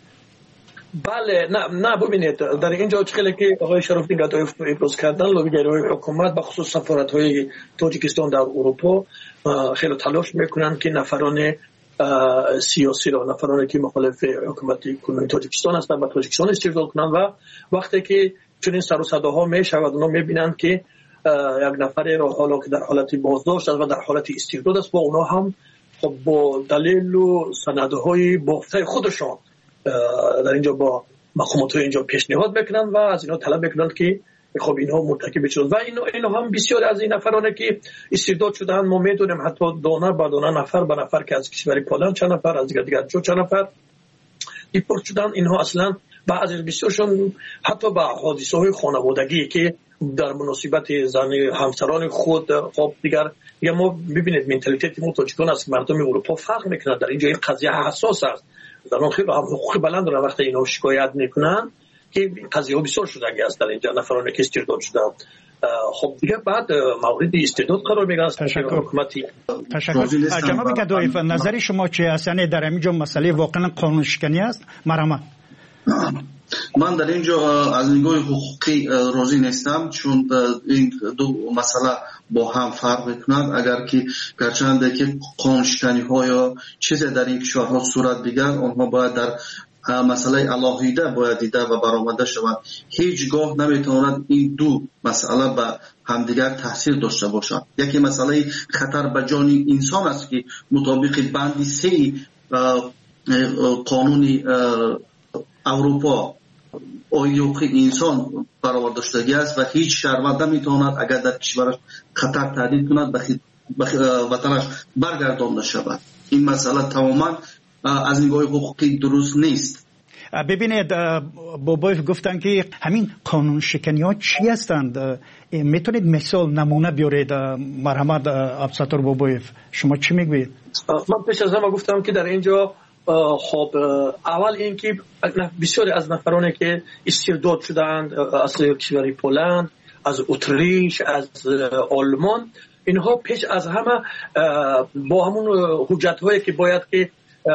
بله، نه نه ببینید در اینجا خیلی که آقای شرفدین قطعی ابراز کردن، لابیگری حکومت به خصوص سفارت های تاجیکستان در اروپا خیلی تلاش میکنن که نفران سیاسی را، نفرانی که مخالف حکومت کنونی تاجیکستان هستند و تاجیکستان استرداد کنند و وقتی که چنین سر و صداها میشود اونا میبینند که یک نفر را حالا که در حالت بازداشت است و در حالت استرداد است و اونا هم خب با دلیل و سندهای بافته خودشان در اینجا با مقامات اینجا پیشنهاد میکنند و از اینا طلب میکنند که خب اینها مرتکب شدند و اینو اینو هم بسیار از این نفرانی که استرداد شدند ما میدونیم، حتی دانه به دانه، نفر به نفر که از کشور پولند چند نفر، از دیگر دیگر چند نفر دیپورت شدند. اینها اصلا بعضی بسیارشون حتی با حادثه های خانوادگی که در مناسبت زن همسران خود خب دیگر یا ما ببینید منتالیته ما تاجیکان است، مردم اروپا فرق میکنن در اینجا، این قضیه حساس است، در اون خیلی هم حقوق بلند دارن وقتی اینا شکایت میکنن که قضیه ها بسیار شدگی است در اینجا، نفرانی که استرداد شدن خب دیگه بعد مورد استرداد قرار میگیرن. تشکر حکومتی. تشکر. جناب کدویف نظر شما چه است؟ یعنی در اینجا مسئله واقعا قانون شکنی است؟ مرحمت. من در اینجا از نگاه حقوقی راضی نیستم، چون این دو مسئله با هم فرق میکنند. اگر که گرچند که قانون شکنی ها یا چیزی در این کشورها صورت بگیرد، آنها باید در مسئله علاهیده باید دیده و برآمده شود. هیچگاه نمیتواند این دو مسئله به همدیگر تاثیر داشته باشد. یکی مسئله خطر به جان انسان است که مطابق بند سه قانون اروپا حقوق انسان برآورده شدگی است و هیچ شهروند نمیتواند اگر در کشورش خطر تهدید کند به وطنش برگردانده شود. این مسئله تماما از نگاه حقوقی درست نیست. ببینید بابایف گفتن که همین قانون شکنی ها چی هستند؟ میتونید مثال نمونه بیارید؟ مرحمت عبدالستار بابایف شما چی میگوید؟ من پیش از همه گفتم که در اینجا خب اول اینکه بسیاری از نفرانی که استرداد شدند از کشور پولند، از اتریش، از آلمان، اینها پیش از همه با همون حجت هایی که باید که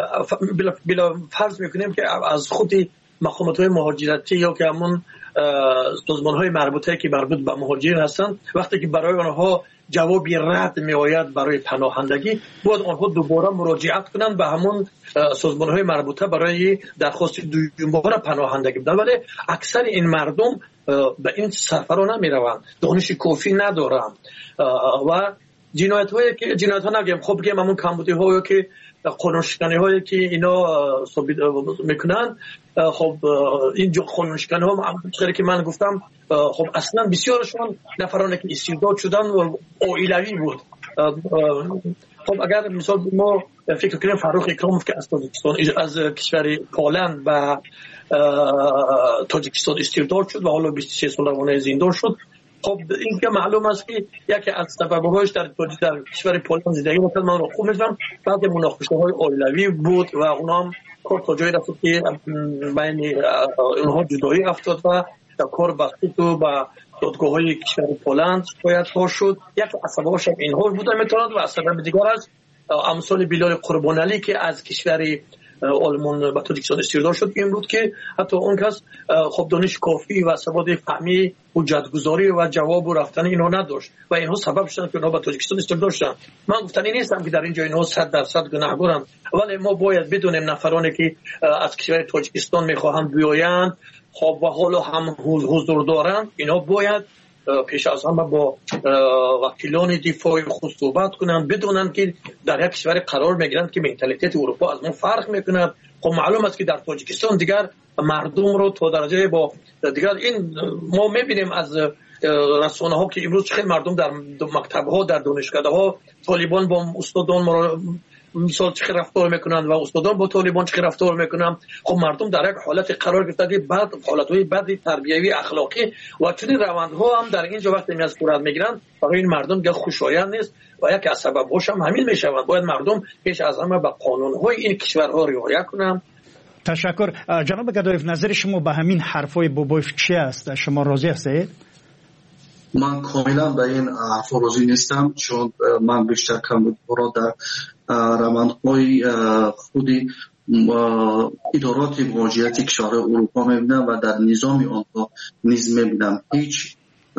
بلا فرض میکنیم که از خود مقامات های مهاجرتی یا که همون سازمان های مربوطه که مربوط به مهاجرین هستند، وقتی که برای آنها جوابی رد می آید برای پناهندگی، باید آنها دوباره مراجعت کنند به همون سازمان های مربوطه برای درخواست دوباره پناهندگی بدن. ولی اکثر این مردم به این سفرها نمی روند، دانش کافی ندارند و جنایت هایی که جنایت ها نگیم خب بگیم همون کمبودی هایی که قانون شکنی هایی که اینا ثابت میکنن، خب این قانون شکنی ها همونطوری که من گفتم خب اصلا بسیارشون نفرانی که استرداد شدن و عائلوی بود. خب اگر مثال ما فکر کنیم فروخ اکراموف که از تاجیکستان از کشور پولند و تاجیکستان استرداد شد و حالا بیست و سه سال روانه زندان شد، خب این که معلوم است که یکی از سبب‌هاش در در کشور پولند زندگی می‌کرد. من رو خوب می‌دونم بعد مناقشه‌های عائلوی بود و اونا هم کار تا جایی رفت که بین اونها جدایی افتاد و کار بخشید و با دادگاه‌های کشور پولند شکایت ها شد. یک سبب‌هاش اینها بودن میتونند و سبب دیگر از امثال بلال قربانعلی که از کشور آلمان و تاجیکستان استرداد شد این بود که حتی اون کس خب دانش کافی و سواد فهمی حجتگذاری و جواب و رفتن اینها نداشت و اینها سبب شدن که اینها به تاجیکستان استرداد شدن. من گفتنی نیستم که در اینجا اینها صد درصد گناهکارند، ولی ما باید بدونیم نفرانی که از کشور تاجیکستان میخواهند بیایند خب و حالا هم حضور دارند، اینها باید پیش از همه با وکیلان دفاع خود صحبت کنند، بدونند که در یک کشور قرار میگیرند که منتالیته اروپا از ما فرق میکند. خب معلوم است که در تاجیکستان دیگر مردم رو تا درجه با دیگر این ما میبینیم از رسانه ها که امروز خیلی مردم در مکتب ها در دانشگاه ها طالبان با استادان مثال چه رفتار میکنند و استادان با طالبان چه رفتار میکنند. خب مردم در یک حالت قرار گرفته که بعد حالت‌های بد تربیوی اخلاقی و چنین روندها هم در اینجا وقتی از صورت میگیرند برای این مردم دیگه خوشایند نیست و یک از سبب‌هاش هم همین میشوند. باید مردم پیش از همه به قانون‌های این کشورها رعایت کنند. تشکر. جناب گدایف، نظر شما به همین حرفای بابایف چی است؟ شما راضی هستید؟ من کاملا به این حرفا راضی نیستم، چون من بیشتر کمبودها در روندهای خودی ادارات مهاجرتی کشورهای اروپا میبینم و در نظام آنها نیز میبینم. هیچ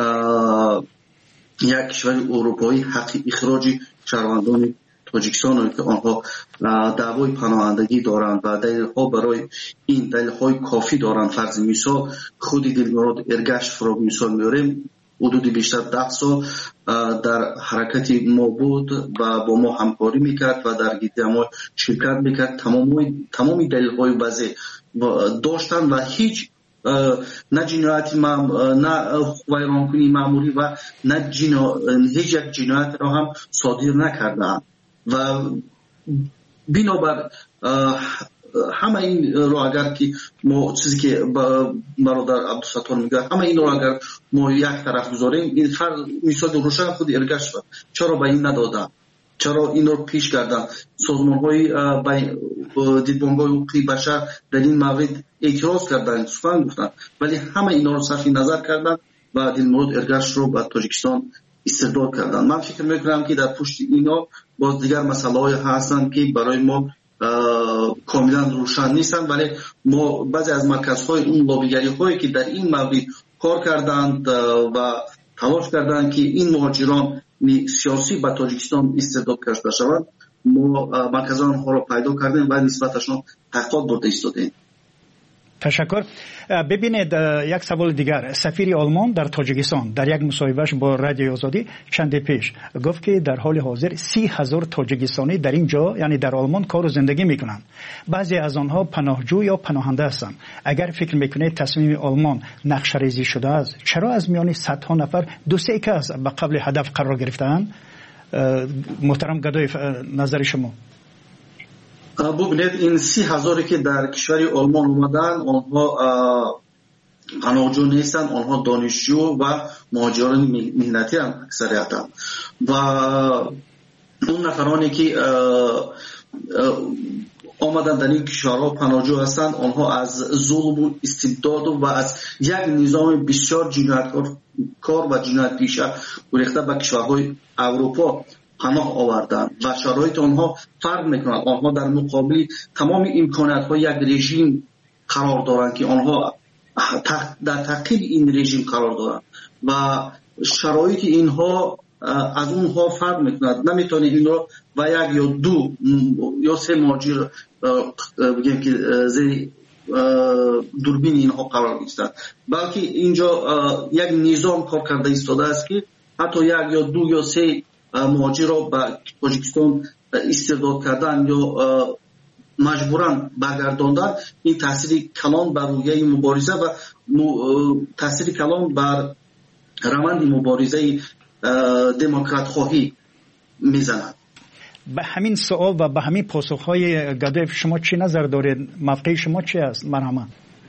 یک کشور اروپایی حق اخراج شهروندان تاجیکستان که آنها دعوای پناهندگی دارند و دلیل‌ها برای این دلیل‌های کافی دارند. فرض مثال خودی دلمراد ارگش فرا مثال میاریم، حدود بیشتر ده سال در حرکت ما بود و با ما همکاری میکرد و در گیتی ما شرکت میکرد. تمامی تمامی دلیل‌های وضع داشتن و هیچ نه جنایتی نه ویرانکنی معمولی و نه هیچ یک جنایت را هم صادر نکردند و بنابر همه این رو اگر که ما چیزی که برادر عبدالستار میگه همه این رو اگر ما یک طرف گذاریم، این فرد مثال روشن خود ارگش بود. چرا به این ندادن؟ چرا این رو پیش کردن؟ سازمان های دیدبانگاه حقوق بشر در این مورد اعتراض کردن، سخن گفتن، ولی همه اینا رو صرف نظر کردن و دلمراد ارگش رو به تاجیکستان استرداد کردن. من فکر میکنم که در پشت اینا باز دیگر مسئله های هستن که برای ما کاملا روشن نیستن، ولی ما بعضی از مرکزهای اون لابیگری هایی که در این مورد کار کردند و تلاش کردند که این مهاجران سیاسی به تاجیکستان استرداد کرده شوند، ما مرکزان ها را پیدا کردیم و نسبتشون تحقیقات برده ایستادیم. تشکر. ببینید یک سوال دیگر. سفیر آلمان در تاجیکستان در یک مصاحبهش با رادیو آزادی چند پیش گفت که در حال حاضر سی هزار تاجیکستانی در اینجا یعنی در آلمان کار و زندگی میکنند. بعضی از آنها پناهجو یا پناهنده هستند. اگر فکر میکنید تصمیم آلمان نقشه ریزی شده است، چرا از میان صدها نفر دو سه کس به قبل هدف قرار گرفتند؟ محترم گدایف، نظر شما؟ ببینید این سی هزاری که در کشور آلمان اومدن آنها پناهجو نیستن، آنها دانشجو و مهاجران مهنتی هم اکثریتا و اون نفرانی که آمدن در این کشورها پناهجو هستند آنها از ظلم و استبداد و از یک نظام بسیار جنایتکار و جنایت پیشه گریخته به کشورهای اروپا پناه آوردن و شرایط آنها فرق میکنند. آنها در مقابل تمام امکانات ها یک رژیم قرار دارند که آنها در تعقیب این رژیم قرار دارند و شرایط اینها از اونها فرق میکند. نمیتونید این رو و یک یا دو یا سه مهاجر بگیم که زیر دوربین اینها قرار گرفتند، بلکه اینجا یک نظام کار کرده ایستاده است که حتی یک یا دو یا سه مهاجر را به تاجیکستان استرداد کردن یا مجبورن برگرداندن، این تاثیر کلان بر رویه مبارزه و تاثیر کلان بر روند مبارزه دموکرات خواهی میزند. به همین سوال و به همین پاسخهای گدایف شما چی نظر دارید؟ موقع شما چی است؟ مرحبا.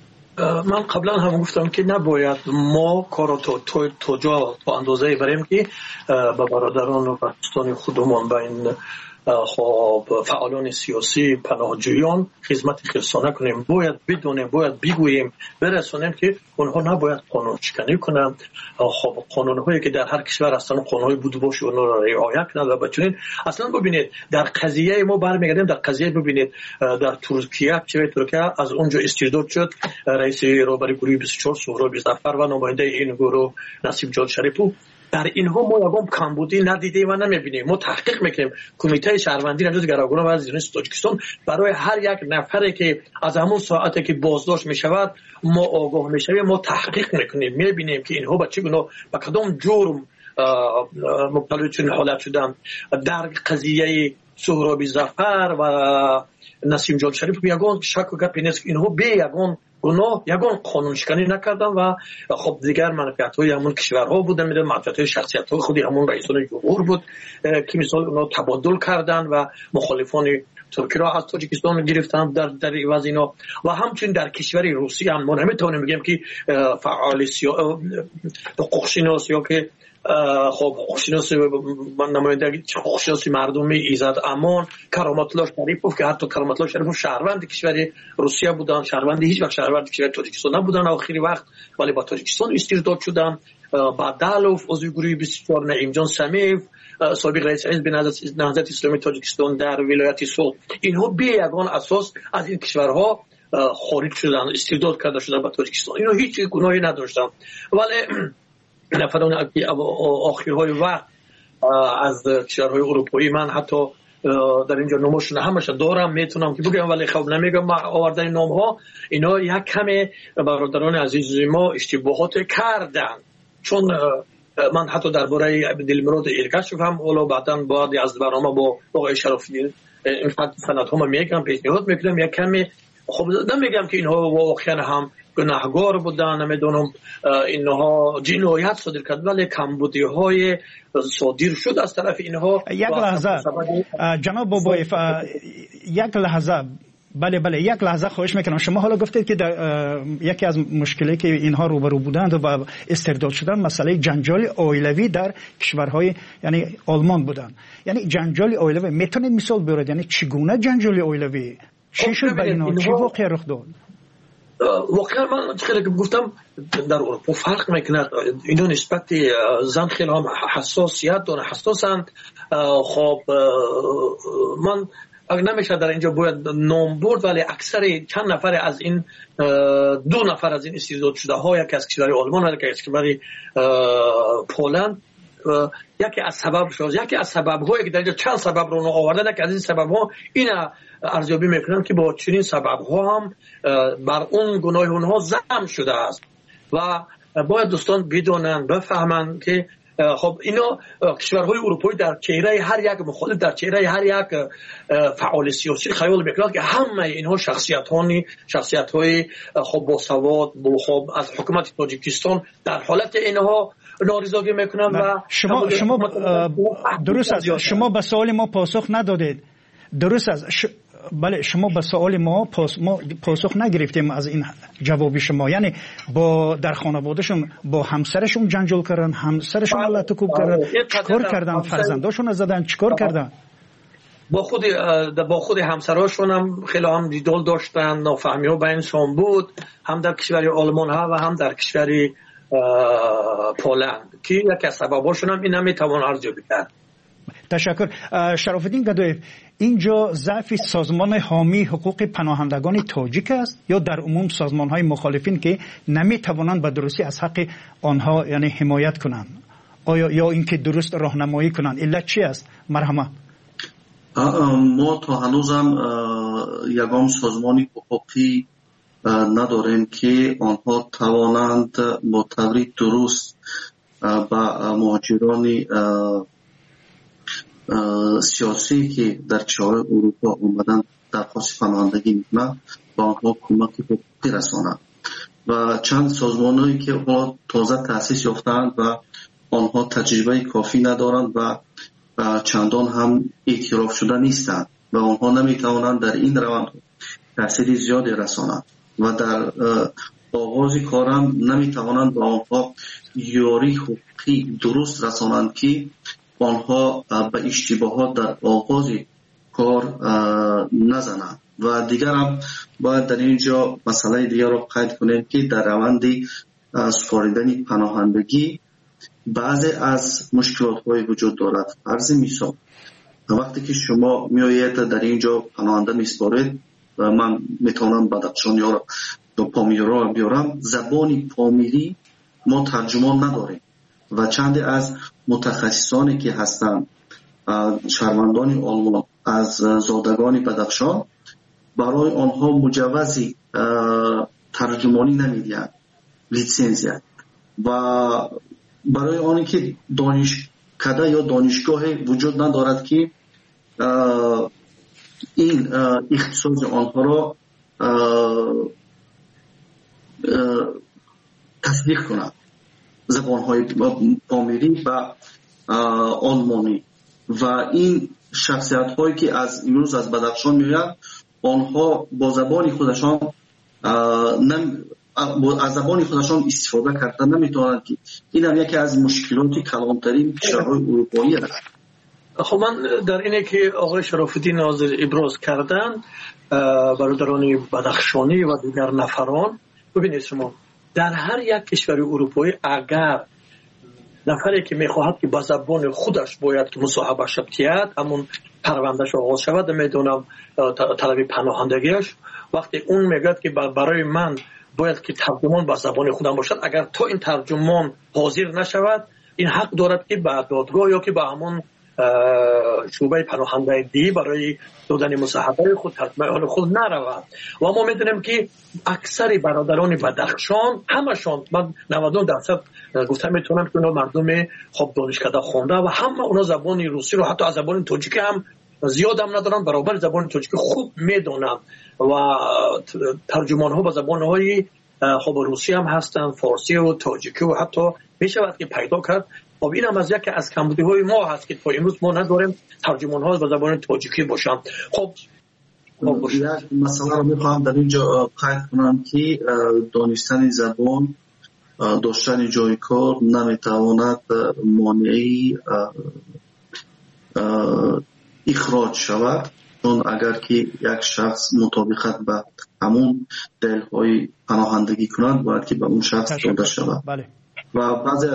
من قبلا هم گفتم که نباید ما کار تو تو تو جا تو اندازه بریم که به برادران و پاکستانی خودمون با این خب فعالان سیاسی پناهجویان خدمت خصوصی کنیم. باید بدونیم، باید بگوییم، برسونیم که اونها نباید قانون شکنی کنند. خب قانون هایی که در هر کشور هستن قانونی بود باشه اونها را رعایت کنند و بتونید. اصلا ببینید در قضیه ما برمیگردیم در قضیه ببینید در ترکیه چه ترکیه از اونجا استرداد شد رئیس رهبری گروه بیست و چهار سهراب ظفر و نماینده این گروه نصیب جان شریفو. در اینها ما یکم کمبودی ندیدیم و نمیبینیم. ما تحقیق میکنیم. کمیته شهروندی نجات گروگان و از تاجیکستان برای هر یک نفری که از همون ساعتی که بازداشت میشود ما آگاه میشویم، ما تحقیق میکنیم، میبینیم که اینها به چه گناه به کدام جرم مبتلا چنین حالت شدن. در قضیه سهراب ظفر و نسیم جان شریف یگان شک و گپی نیست که اینها به یگان گناه یگان قانون شکنی نکردن و خب دیگر منفعت های همون کشورها بودن، میدن منفعت های شخصیت های خودی همون رئیسان جمهور بود که مثال اونا تبادل کردن و مخالفان ترکی را از تاجیکستان گرفتن در در عوض اینا. و همچنین در کشور روسیه هم ما نمیتونیم بگیم که فعال سیاسی حقوق‌شناس یا که خب حقوق‌شناس نماینده حقوق‌شناسی مردم ایزد امان کرامت الله شریفوف که حتی کرامت الله شریفوف شهروند کشور روسیه بودن، شهروند هیچ وقت شهروند کشور تاجیکستان نبودن آخری وقت، ولی با تاجیکستان استرداد شدن. بعدالوف عضو گروه بیست و چهار، نعیم جان سمیف سابق رئیس حزب نهضت اسلامی تاجیکستان در ولایت سوغد، اینها به یگان اساس از این کشورها خارج شدن، استرداد کرده شدن به تاجیکستان. اینها هیچ گناهی نداشتن، ولی نفران آخرهای وقت از کشورهای اروپایی، من حتی در اینجا نامشون همش دارم میتونم که بگم ولی خب نمیگم آوردن نام ها، اینا یک کمی برادران عزیز ما اشتباهات کردن. چون من حتی درباره دلمراد ایرگاشف هم اولا بعداً بعد از برنامه با آقای شرافی این فقط سندها ما میگم پیشنهاد میکنم یک کمی خب نمیگم که اینها واقعا هم گناهگار بودن، نمیدونم اینها جنایت صادر کرد، ولی کمبودی های صادر شد از طرف اینها. یک لحظه جناب بابایف، یک لحظه بله بله یک لحظه خواهش میکنم. شما حالا گفتید که در یکی از مشکلی که اینها روبرو بودند و استرداد شدن مسئله جنجال عائلوی در کشورهای یعنی آلمان بودن. یعنی جنجال عائلوی میتونید مثال بیارید؟ یعنی چگونه جنجال عائلوی چی شد با اینا؟ چی واقعا رخ داد؟ واقعا من خیلی گفتم در اروپا فرق میکنه، اینا نسبت زن خیلی هم حساسیت دارن، حساسند. خب من اگر نمیشه در اینجا باید نام برد، ولی اکثر چند نفر از این دو نفر از این استرداد شده ها، یکی از کشور آلمان و یکی از کشور پولند، یکی از سبب شد یکی از سبب هایی که در اینجا چند سبب رو آوردن، یکی از این سبب ها این ارزیابی میکنن که با چنین سبب ها هم بر اون گناه اونها ضم شده است. و باید دوستان بدونن بفهمن که خب اینا کشورهای اروپایی در چهره هر یک مخالف، در چهره هر یک فعال سیاسی خیال میکنند که همه اینها شخصیتانی شخصیت‌های خب با سواد خب از حکومت تاجیکستان در حالت اینها نارضایتی میکنند. و شما شما درست است، شما به سوال ما پاسخ ندادید. درست است ش... بله شما به سوال ما پاس... ما پاسخ نگرفتیم از این جواب شما. یعنی با در خانوادهشون با همسرشون جنجال کردن، همسرشون علت کوب کردن، چیکار کردن؟ فرزنداشون زدن، چیکار کردن؟ با خود با خود همسراشون هم خیلی هم دیدال داشتن، نافهمی ها بینشون بود، هم در کشور آلمان ها و هم در کشور پولند که یکی از سبباشون هم این هم میتوان ارزیابی کرد. تشکر. شرافالدین گدایف، اینجا ضعف سازمان حامی حقوق پناهندگان تاجیک است یا در عموم سازمان های مخالفین که نمی توانند به درستی از حق آنها یعنی حمایت کنند، آیا یا اینکه درست راهنمایی کنند؟ علت چی است؟ مرحمت. ما تا هنوزم یگام سازمانی حقوقی نداریم که آنها توانند با طور درست با مهاجران سیاسی که در کشورهای اروپا اومدن درخواست پناهندگی میکنند با آنها کمک حقوقی رسانند. و چند سازمانهایی که تازه تأسیس یافتند و آنها تجربه کافی ندارند و چندان هم اعتراف شده نیستند و آنها نمیتوانند در این روند تأثیر زیادی رسانند و در آغاز کارم نمیتوانند با آنها یاری حقوقی درست رسانند که آنها به اشتباهات در آغاز کار نزنند. و دیگر هم باید در اینجا مسئله دیگر را قید کنیم که در روند سپاریدن پناهندگی بعضی از مشکلات های وجود دارد. فرض مثال وقتی که شما میآیید در اینجا پناهنده میسپارید، من میتونم بدخشان یا پامیری را بیارم، زبان پامیری ما ترجمان نداریم و چند از متخصصانی که هستند شهروندان آلمان از زادگان بدخشان برای آنها مجوزی ترجمانی نمیدهند، لیسانس، و برای آنی که دانشکده یا دانشگاه وجود ندارد که این اختصاص آنها را تصدیق کنند زبانهای پامیری و آلمانی و این شخصیت هایی که از امروز از بدخشان میآیند آنها با زبان خودشان نم از زبان خودشان استفاده کردن نمیتونند که این هم یکی از مشکلات کلانترین کشورهای اروپایی است. خب من در اینه که آقای شراف‌الدین ناظر ابراز کردن برادران بدخشانی و دیگر نفران، ببینید شما در هر یک کشور اروپایی اگر نفری که میخواهد که با زبان خودش باید که مصاحبه شود همون پروندهش آغاز شود، میدونم طلب پناهندگیش، وقتی اون میگه که برای من باید که ترجمان با زبان خودم باشد، اگر تو این ترجمان حاضر نشود این حق دارد که به دادگاه یا که به همون شعبه پناهندگی برای دادن مصاحبه خود ترجمه خود نرود. و ما میدونیم که اکثر برادران بدخشان همشون من نود و نه درصد گفتم میتونم که اونا مردم خوب دانشکده خونده و همه اونا زبان روسی رو حتی از زبان تاجیکی هم زیاد هم ندارن، برابر زبان تاجیکی خوب میدونن و ترجمان ها با زبان های خوب روسی هم هستن، فارسی و تاجیکی و حتی میشود که پیدا کرد. خب این هم از یکی از کمبودی های ما هست که تا امروز ما نداریم ترجمان ها با زبان تاجیکی باشن. خب مثلا رو میخواهم در اینجا قید کنم که دانستن زبان داشتن جای کار نمیتواند مانعی اخراج شود، چون اگر که یک شخص مطابقت به همون دلهای پناهندگی کند باید که به اون شخص داده شود. بله. و بعضی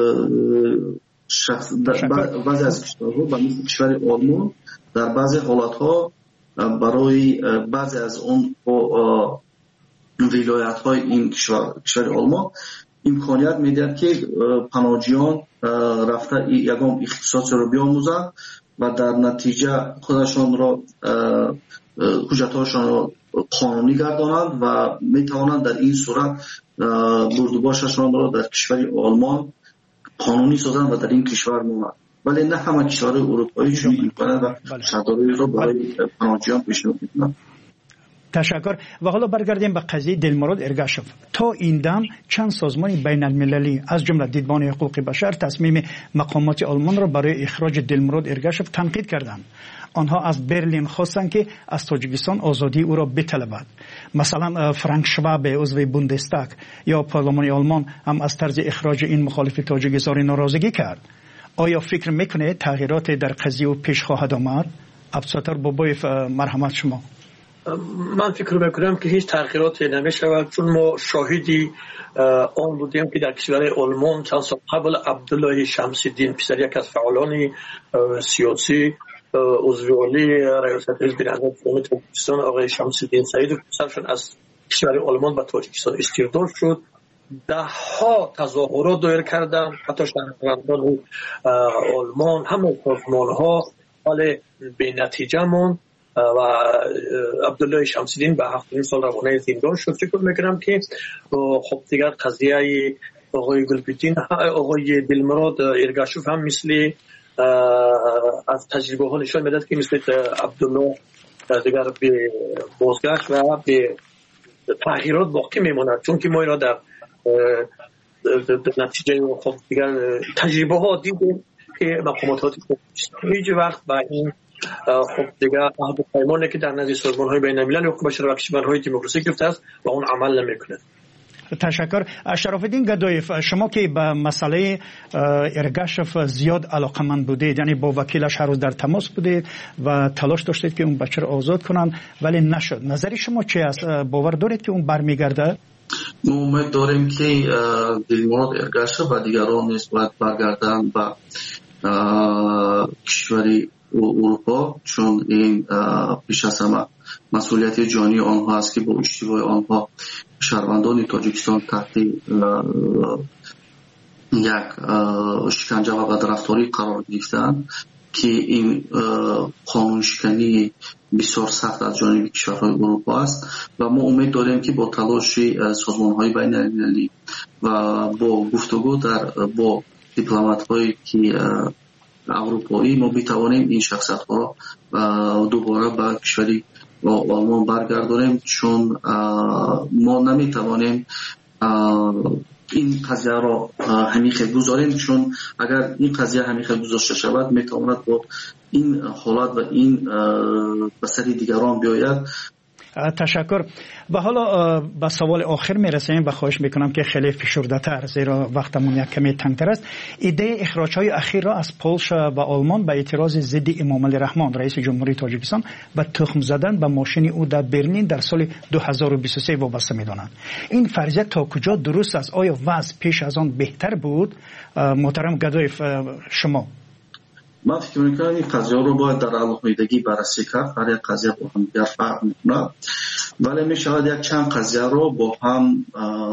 شخص بعضی از کشورها و مثل کشور آلمان در بعضی حالتها برای بعضی از اون ولایت های این کشور کشور آلمان امکانیت میدهد که پناهجویان رفته یگام اختصاص رو بیاموزند و در نتیجه خودشان را حجت‌هاشان را قانونی گردانند و میتوانند در این صورت بردوباششان را در کشور آلمان قانونی سازند و در این کشور مانند. ولی نه همه کشور اروپایی چنین امکانات و شرایطی را برای پناهجویان پیشنهاد می‌کنند. تشکر. و حالا برگردیم به قضیه دلمراد ارگاشف. تا این دم چند سازمان بین المللی از جمله دیدبان حقوق بشر تصمیم مقامات آلمان را برای اخراج دلمراد ارگاشف تنقید کردند. آنها از برلین خواستند که از تاجیکستان آزادی او را بطلبد. مثلا فرانک شواب عضو بوندستاگ یا پارلمان آلمان هم از طرز اخراج این مخالف تاجیک اظهار ناراضگی کرد. آیا فکر میکنه تغییرات در قضیه و پیش خواهد آمد؟ افساتر بابای مرحمت شما. من فکر میکنم که هیچ تغییراتی نمیشود، چون ما شاهدی آن بودیم که در کشور آلمان چند سال قبل عبدالله شمس‌الدین پسر یک از فعالان سیاسی عضو عالی ریاست حزب نهضت قومی تاجیکستان آقای شمس‌الدین سعید پسرشون از کشور آلمان به تاجیکستان استرداد شد. ده ها تظاهرات دایر کردن، حتی شهروندان آلمان همه سازمان ها، ولی به نتیجه ماند و عبدالله شمس‌الدین به هفتاد سال روانه زندان شد. فکر میکنم که خب دیگر قضیه آقای گلپیتین آقای دلمراد ارگاشف هم مثل از تجربه ها نشان میداد که مثل عبدالله دیگر به بازگشت و به تغییرات باقی میماند، چون که ما اینا در نتیجه خب دیگر تجربه ها دیدیم که مقامات هیچ وقت با این خب دیگه عهد پیمانی که در نزد سازمان‌های بین‌المللی حقوق بشر و کشورهای دموکراسی گرفته است و اون عمل نمی‌کنه. تشکر. شراف‌الدین گدایف، شما که به مسئله ارگاشف زیاد علاقمند بودید، یعنی با وکیلش هر روز در تماس بودید و تلاش داشتید که اون بچه رو آزاد کنن ولی نشد، نظر شما چی است؟ باور دارید که اون برمیگرده؟ ما امید داریم که دلمراد ارگاشف و دیگران نیز باید برگردن به کشوری اروپا، چون این پیش از همه مسئولیت جانی آنها است که با اشتباه آنها شهروندان تاجیکستان تحت یک شکنجه و بدرفتاری قرار گرفتند که این قانون شکنی بسیار سخت از جانب کشورهای اروپا است و ما امید داریم که با تلاش سازمان‌های بین‌المللی و با گفتگو در با دیپلمات‌هایی که اروپایی ما بتوانیم این شخصیت‌ها دوباره به کشوری آلمان برگردانیم، چون ما نمیتوانیم این قضیه را همیشه گذاریم، چون اگر این قضیه همیشه گذاشته شود میتواند با این حالت و این بسر دیگران بیاید. تشکر. و حالا به سوال آخر میرسیم و خواهش میکنم که خیلی فشرده تر، زیرا وقتمون یک کمی تنگتر است. ایده اخراج های اخیر را از پولشا و آلمان به اعتراض ضد امام علی رحمان رئیس جمهوری تاجیکستان به تخم زدن به ماشین او در برلین در سال دو هزار و بیست و سه وابسته میدانند. این فرضیه تا کجا درست است؟ آیا وضع پیش از آن بهتر بود؟ محترم گدایف شما. من فکر میکنم این قضیه رو باید در علاقه‌ایدگی بررسی کرد. هر یک قضیه با هم دیگر فرق میکنه، ولی میشود یک چند قضیه رو با هم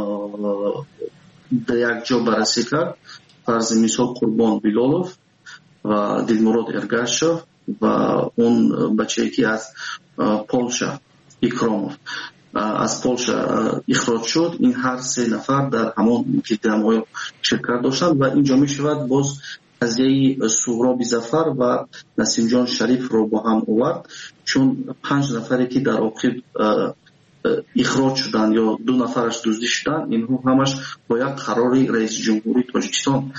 در یک جا بررسی کرد. فرض مثال قربان بیلالوف و دلمراد ارگاشوف و اون بچه‌ای که از پولشا اکراموف از پولشا اخراج شد، این هر سه نفر در همان قدم‌های شرکت داشتند و اینجا میشود باز قضیه سهراب ظفر و نسیم جان شریف رو با هم آورد، چون پنج نفری که در آخر اخراج شدن یا دو نفرش دزدی شدن، اینها همش با یک قرار رئیس جمهوری تاجیکستان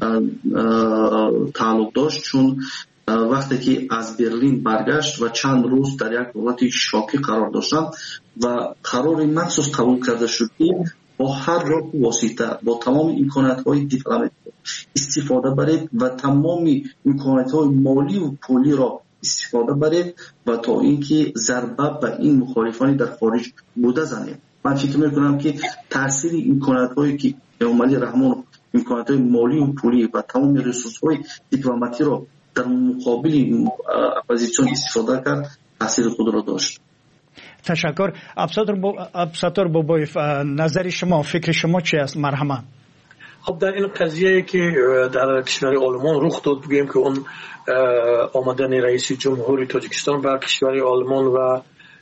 تعلق داشت، چون وقتی که از برلین برگشت و چند روز در یک حالت شاکی قرار داشتن و قرار مخصوص قبول کرده شد که با هر راه واسطه با تمام امکانات‌های دیپلماتیک استفاده برید و تمام امکانات‌های مالی و پولی را استفاده برید و تا اینکه ضربه به این مخالفانی در خارج بوده زنید. من فکر می‌کنم که تاثیر امکانات‌هایی که امام علی رحمان امکانات‌های مالی و پولی و تمام ریسورس‌های دیپلماتیک را در مقابل اپوزیسیون استفاده کرد، تاثیر خود را داشت. تشکر. ابسطور بابایف، نظر شما، فکر شما چی است؟ مرحمت. خب در این قضیه که در کشور آلمان رخ داد، بگیم که اون آمدن رئیس جمهوری تاجیکستان بر کشور آلمان و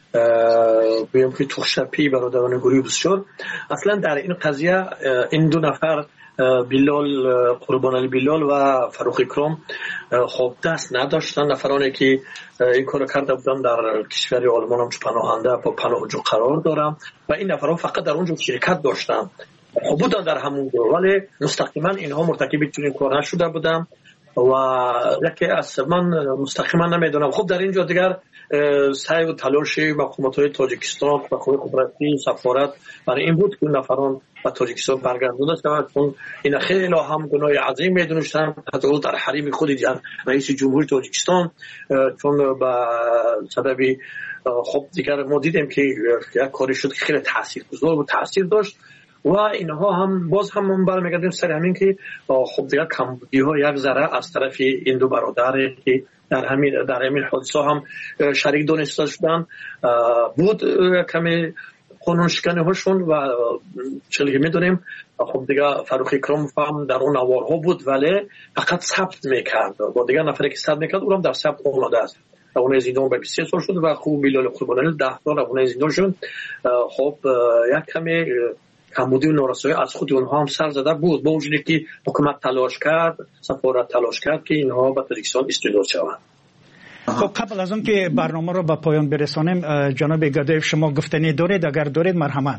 بگیم که توخشپی برادران گروه بسیار، اصلا در این قضیه این دو نفر بیلال قربان علی بیلال و فاروق اکرام خب دست نداشتن، نفرانی که این کار کرده بودن در کشور آلمان هم پناهنده با پناهجو قرار دارن و این نفرها فقط در اونجا شرکت داشتن، خب بودن در همون دور، ولی مستقیما اینها مرتکب چنین کار نشده بودن و یکی از من مستقیما نمیدونم. خب در اینجا دیگر سعی و تلاش مقامات تاجیکستان و خبراتی سفارت برای این بود که نفران و تاجیکستان برگردانده شود، چون این خیلی هم گناه عظیم میدونستن، حتی در حریم خود رئیس جمهوری تاجیکستان، چون به سبب خب دیگر ما دیدیم که یک کاری شد که خیلی تاثیرگذار و تاثیر داشت و اینها هم باز هم من برمیگردیم سر همین که خب دیگر کمبودی ها یک ذره از طرف این دو برادر که در همین در همین حادثه هم شریک دانسته شدن بود کمی قانون شکنی هاشون و چلی میدونیم. خب دیگه فاروق اکرام هم در اون نوارها بود ولی فقط ثبت میکرد و دیگه نفری که ثبت میکرد اونم در ثبت آمده است. اون زندان به بیست و سه سال شد و خوب بیلال قربانی ده سال اون زندان شد. خب یک کمی کمبودی و نارسایی از خود اونها هم سر زده بود، با وجودی که حکومت تلاش کرد، سفارت تلاش کرد که اینها به تاجیکستان استرداد شوند. خب قبل از اون که برنامه رو به پایان برسانیم، جناب گدایف شما گفتنی دارید؟ اگر دارید مرحمت.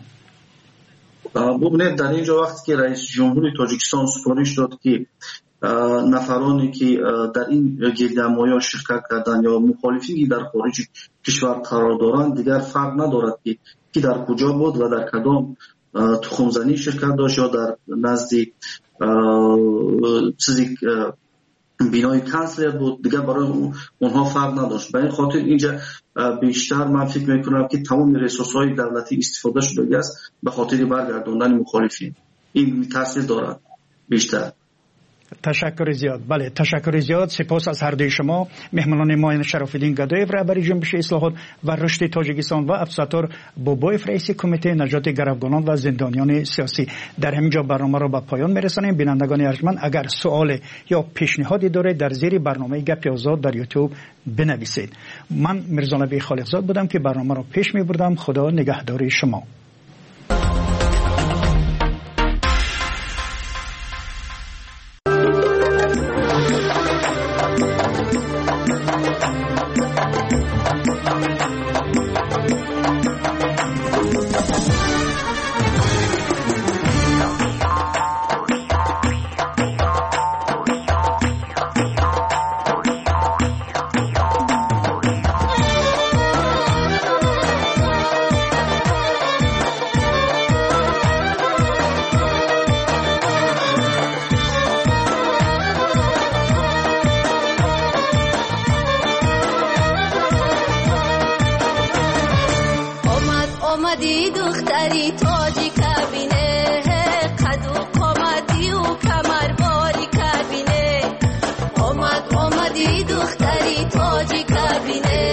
ببینید در اینجا وقتی که رئیس جمهوری تاجیکستان سفارش داد که نفرانی که در این گردهمایی شرکت کردن یا مخالفین در خارج کشور قرار دارند دیگر فرق ندارد که کی در کجا بود و در کدام تخمزنی شرکت داشت یا در نزد چیزی بینای کانسلر بود، دیگه برای اونها فرق نداشت. به این خاطر اینجا بیشتر من فکر میکنم که تمام ریسورس‌های دولتی استفاده شده است به خاطر برگرداندن مخالفین. این تاثیر دارد بیشتر. تشکر زیاد. بله تشکر زیاد. سپاس از هر دوی شما مهمانان ما، شرافالدین گدایف رهبر جنبش اصلاحات و رشد تاجیکستان و ابسطور بابایف رئیس کمیته نجات گروگانان و زندانیان سیاسی. در همینجا برنامه را به پایان میرسانیم. بینندگان ارجمند اگر سوال یا پیشنهادی دارید در زیر برنامه گپ آزاد در یوتیوب بنویسید. من میرزا خالقزاد بودم که برنامه را پیش میبردم. خدا نگهدار شما. آمدی دختری تاجی کبینه قد و قامتی و کمر باری کبینه آمد آمدی دختری تاجی کبینه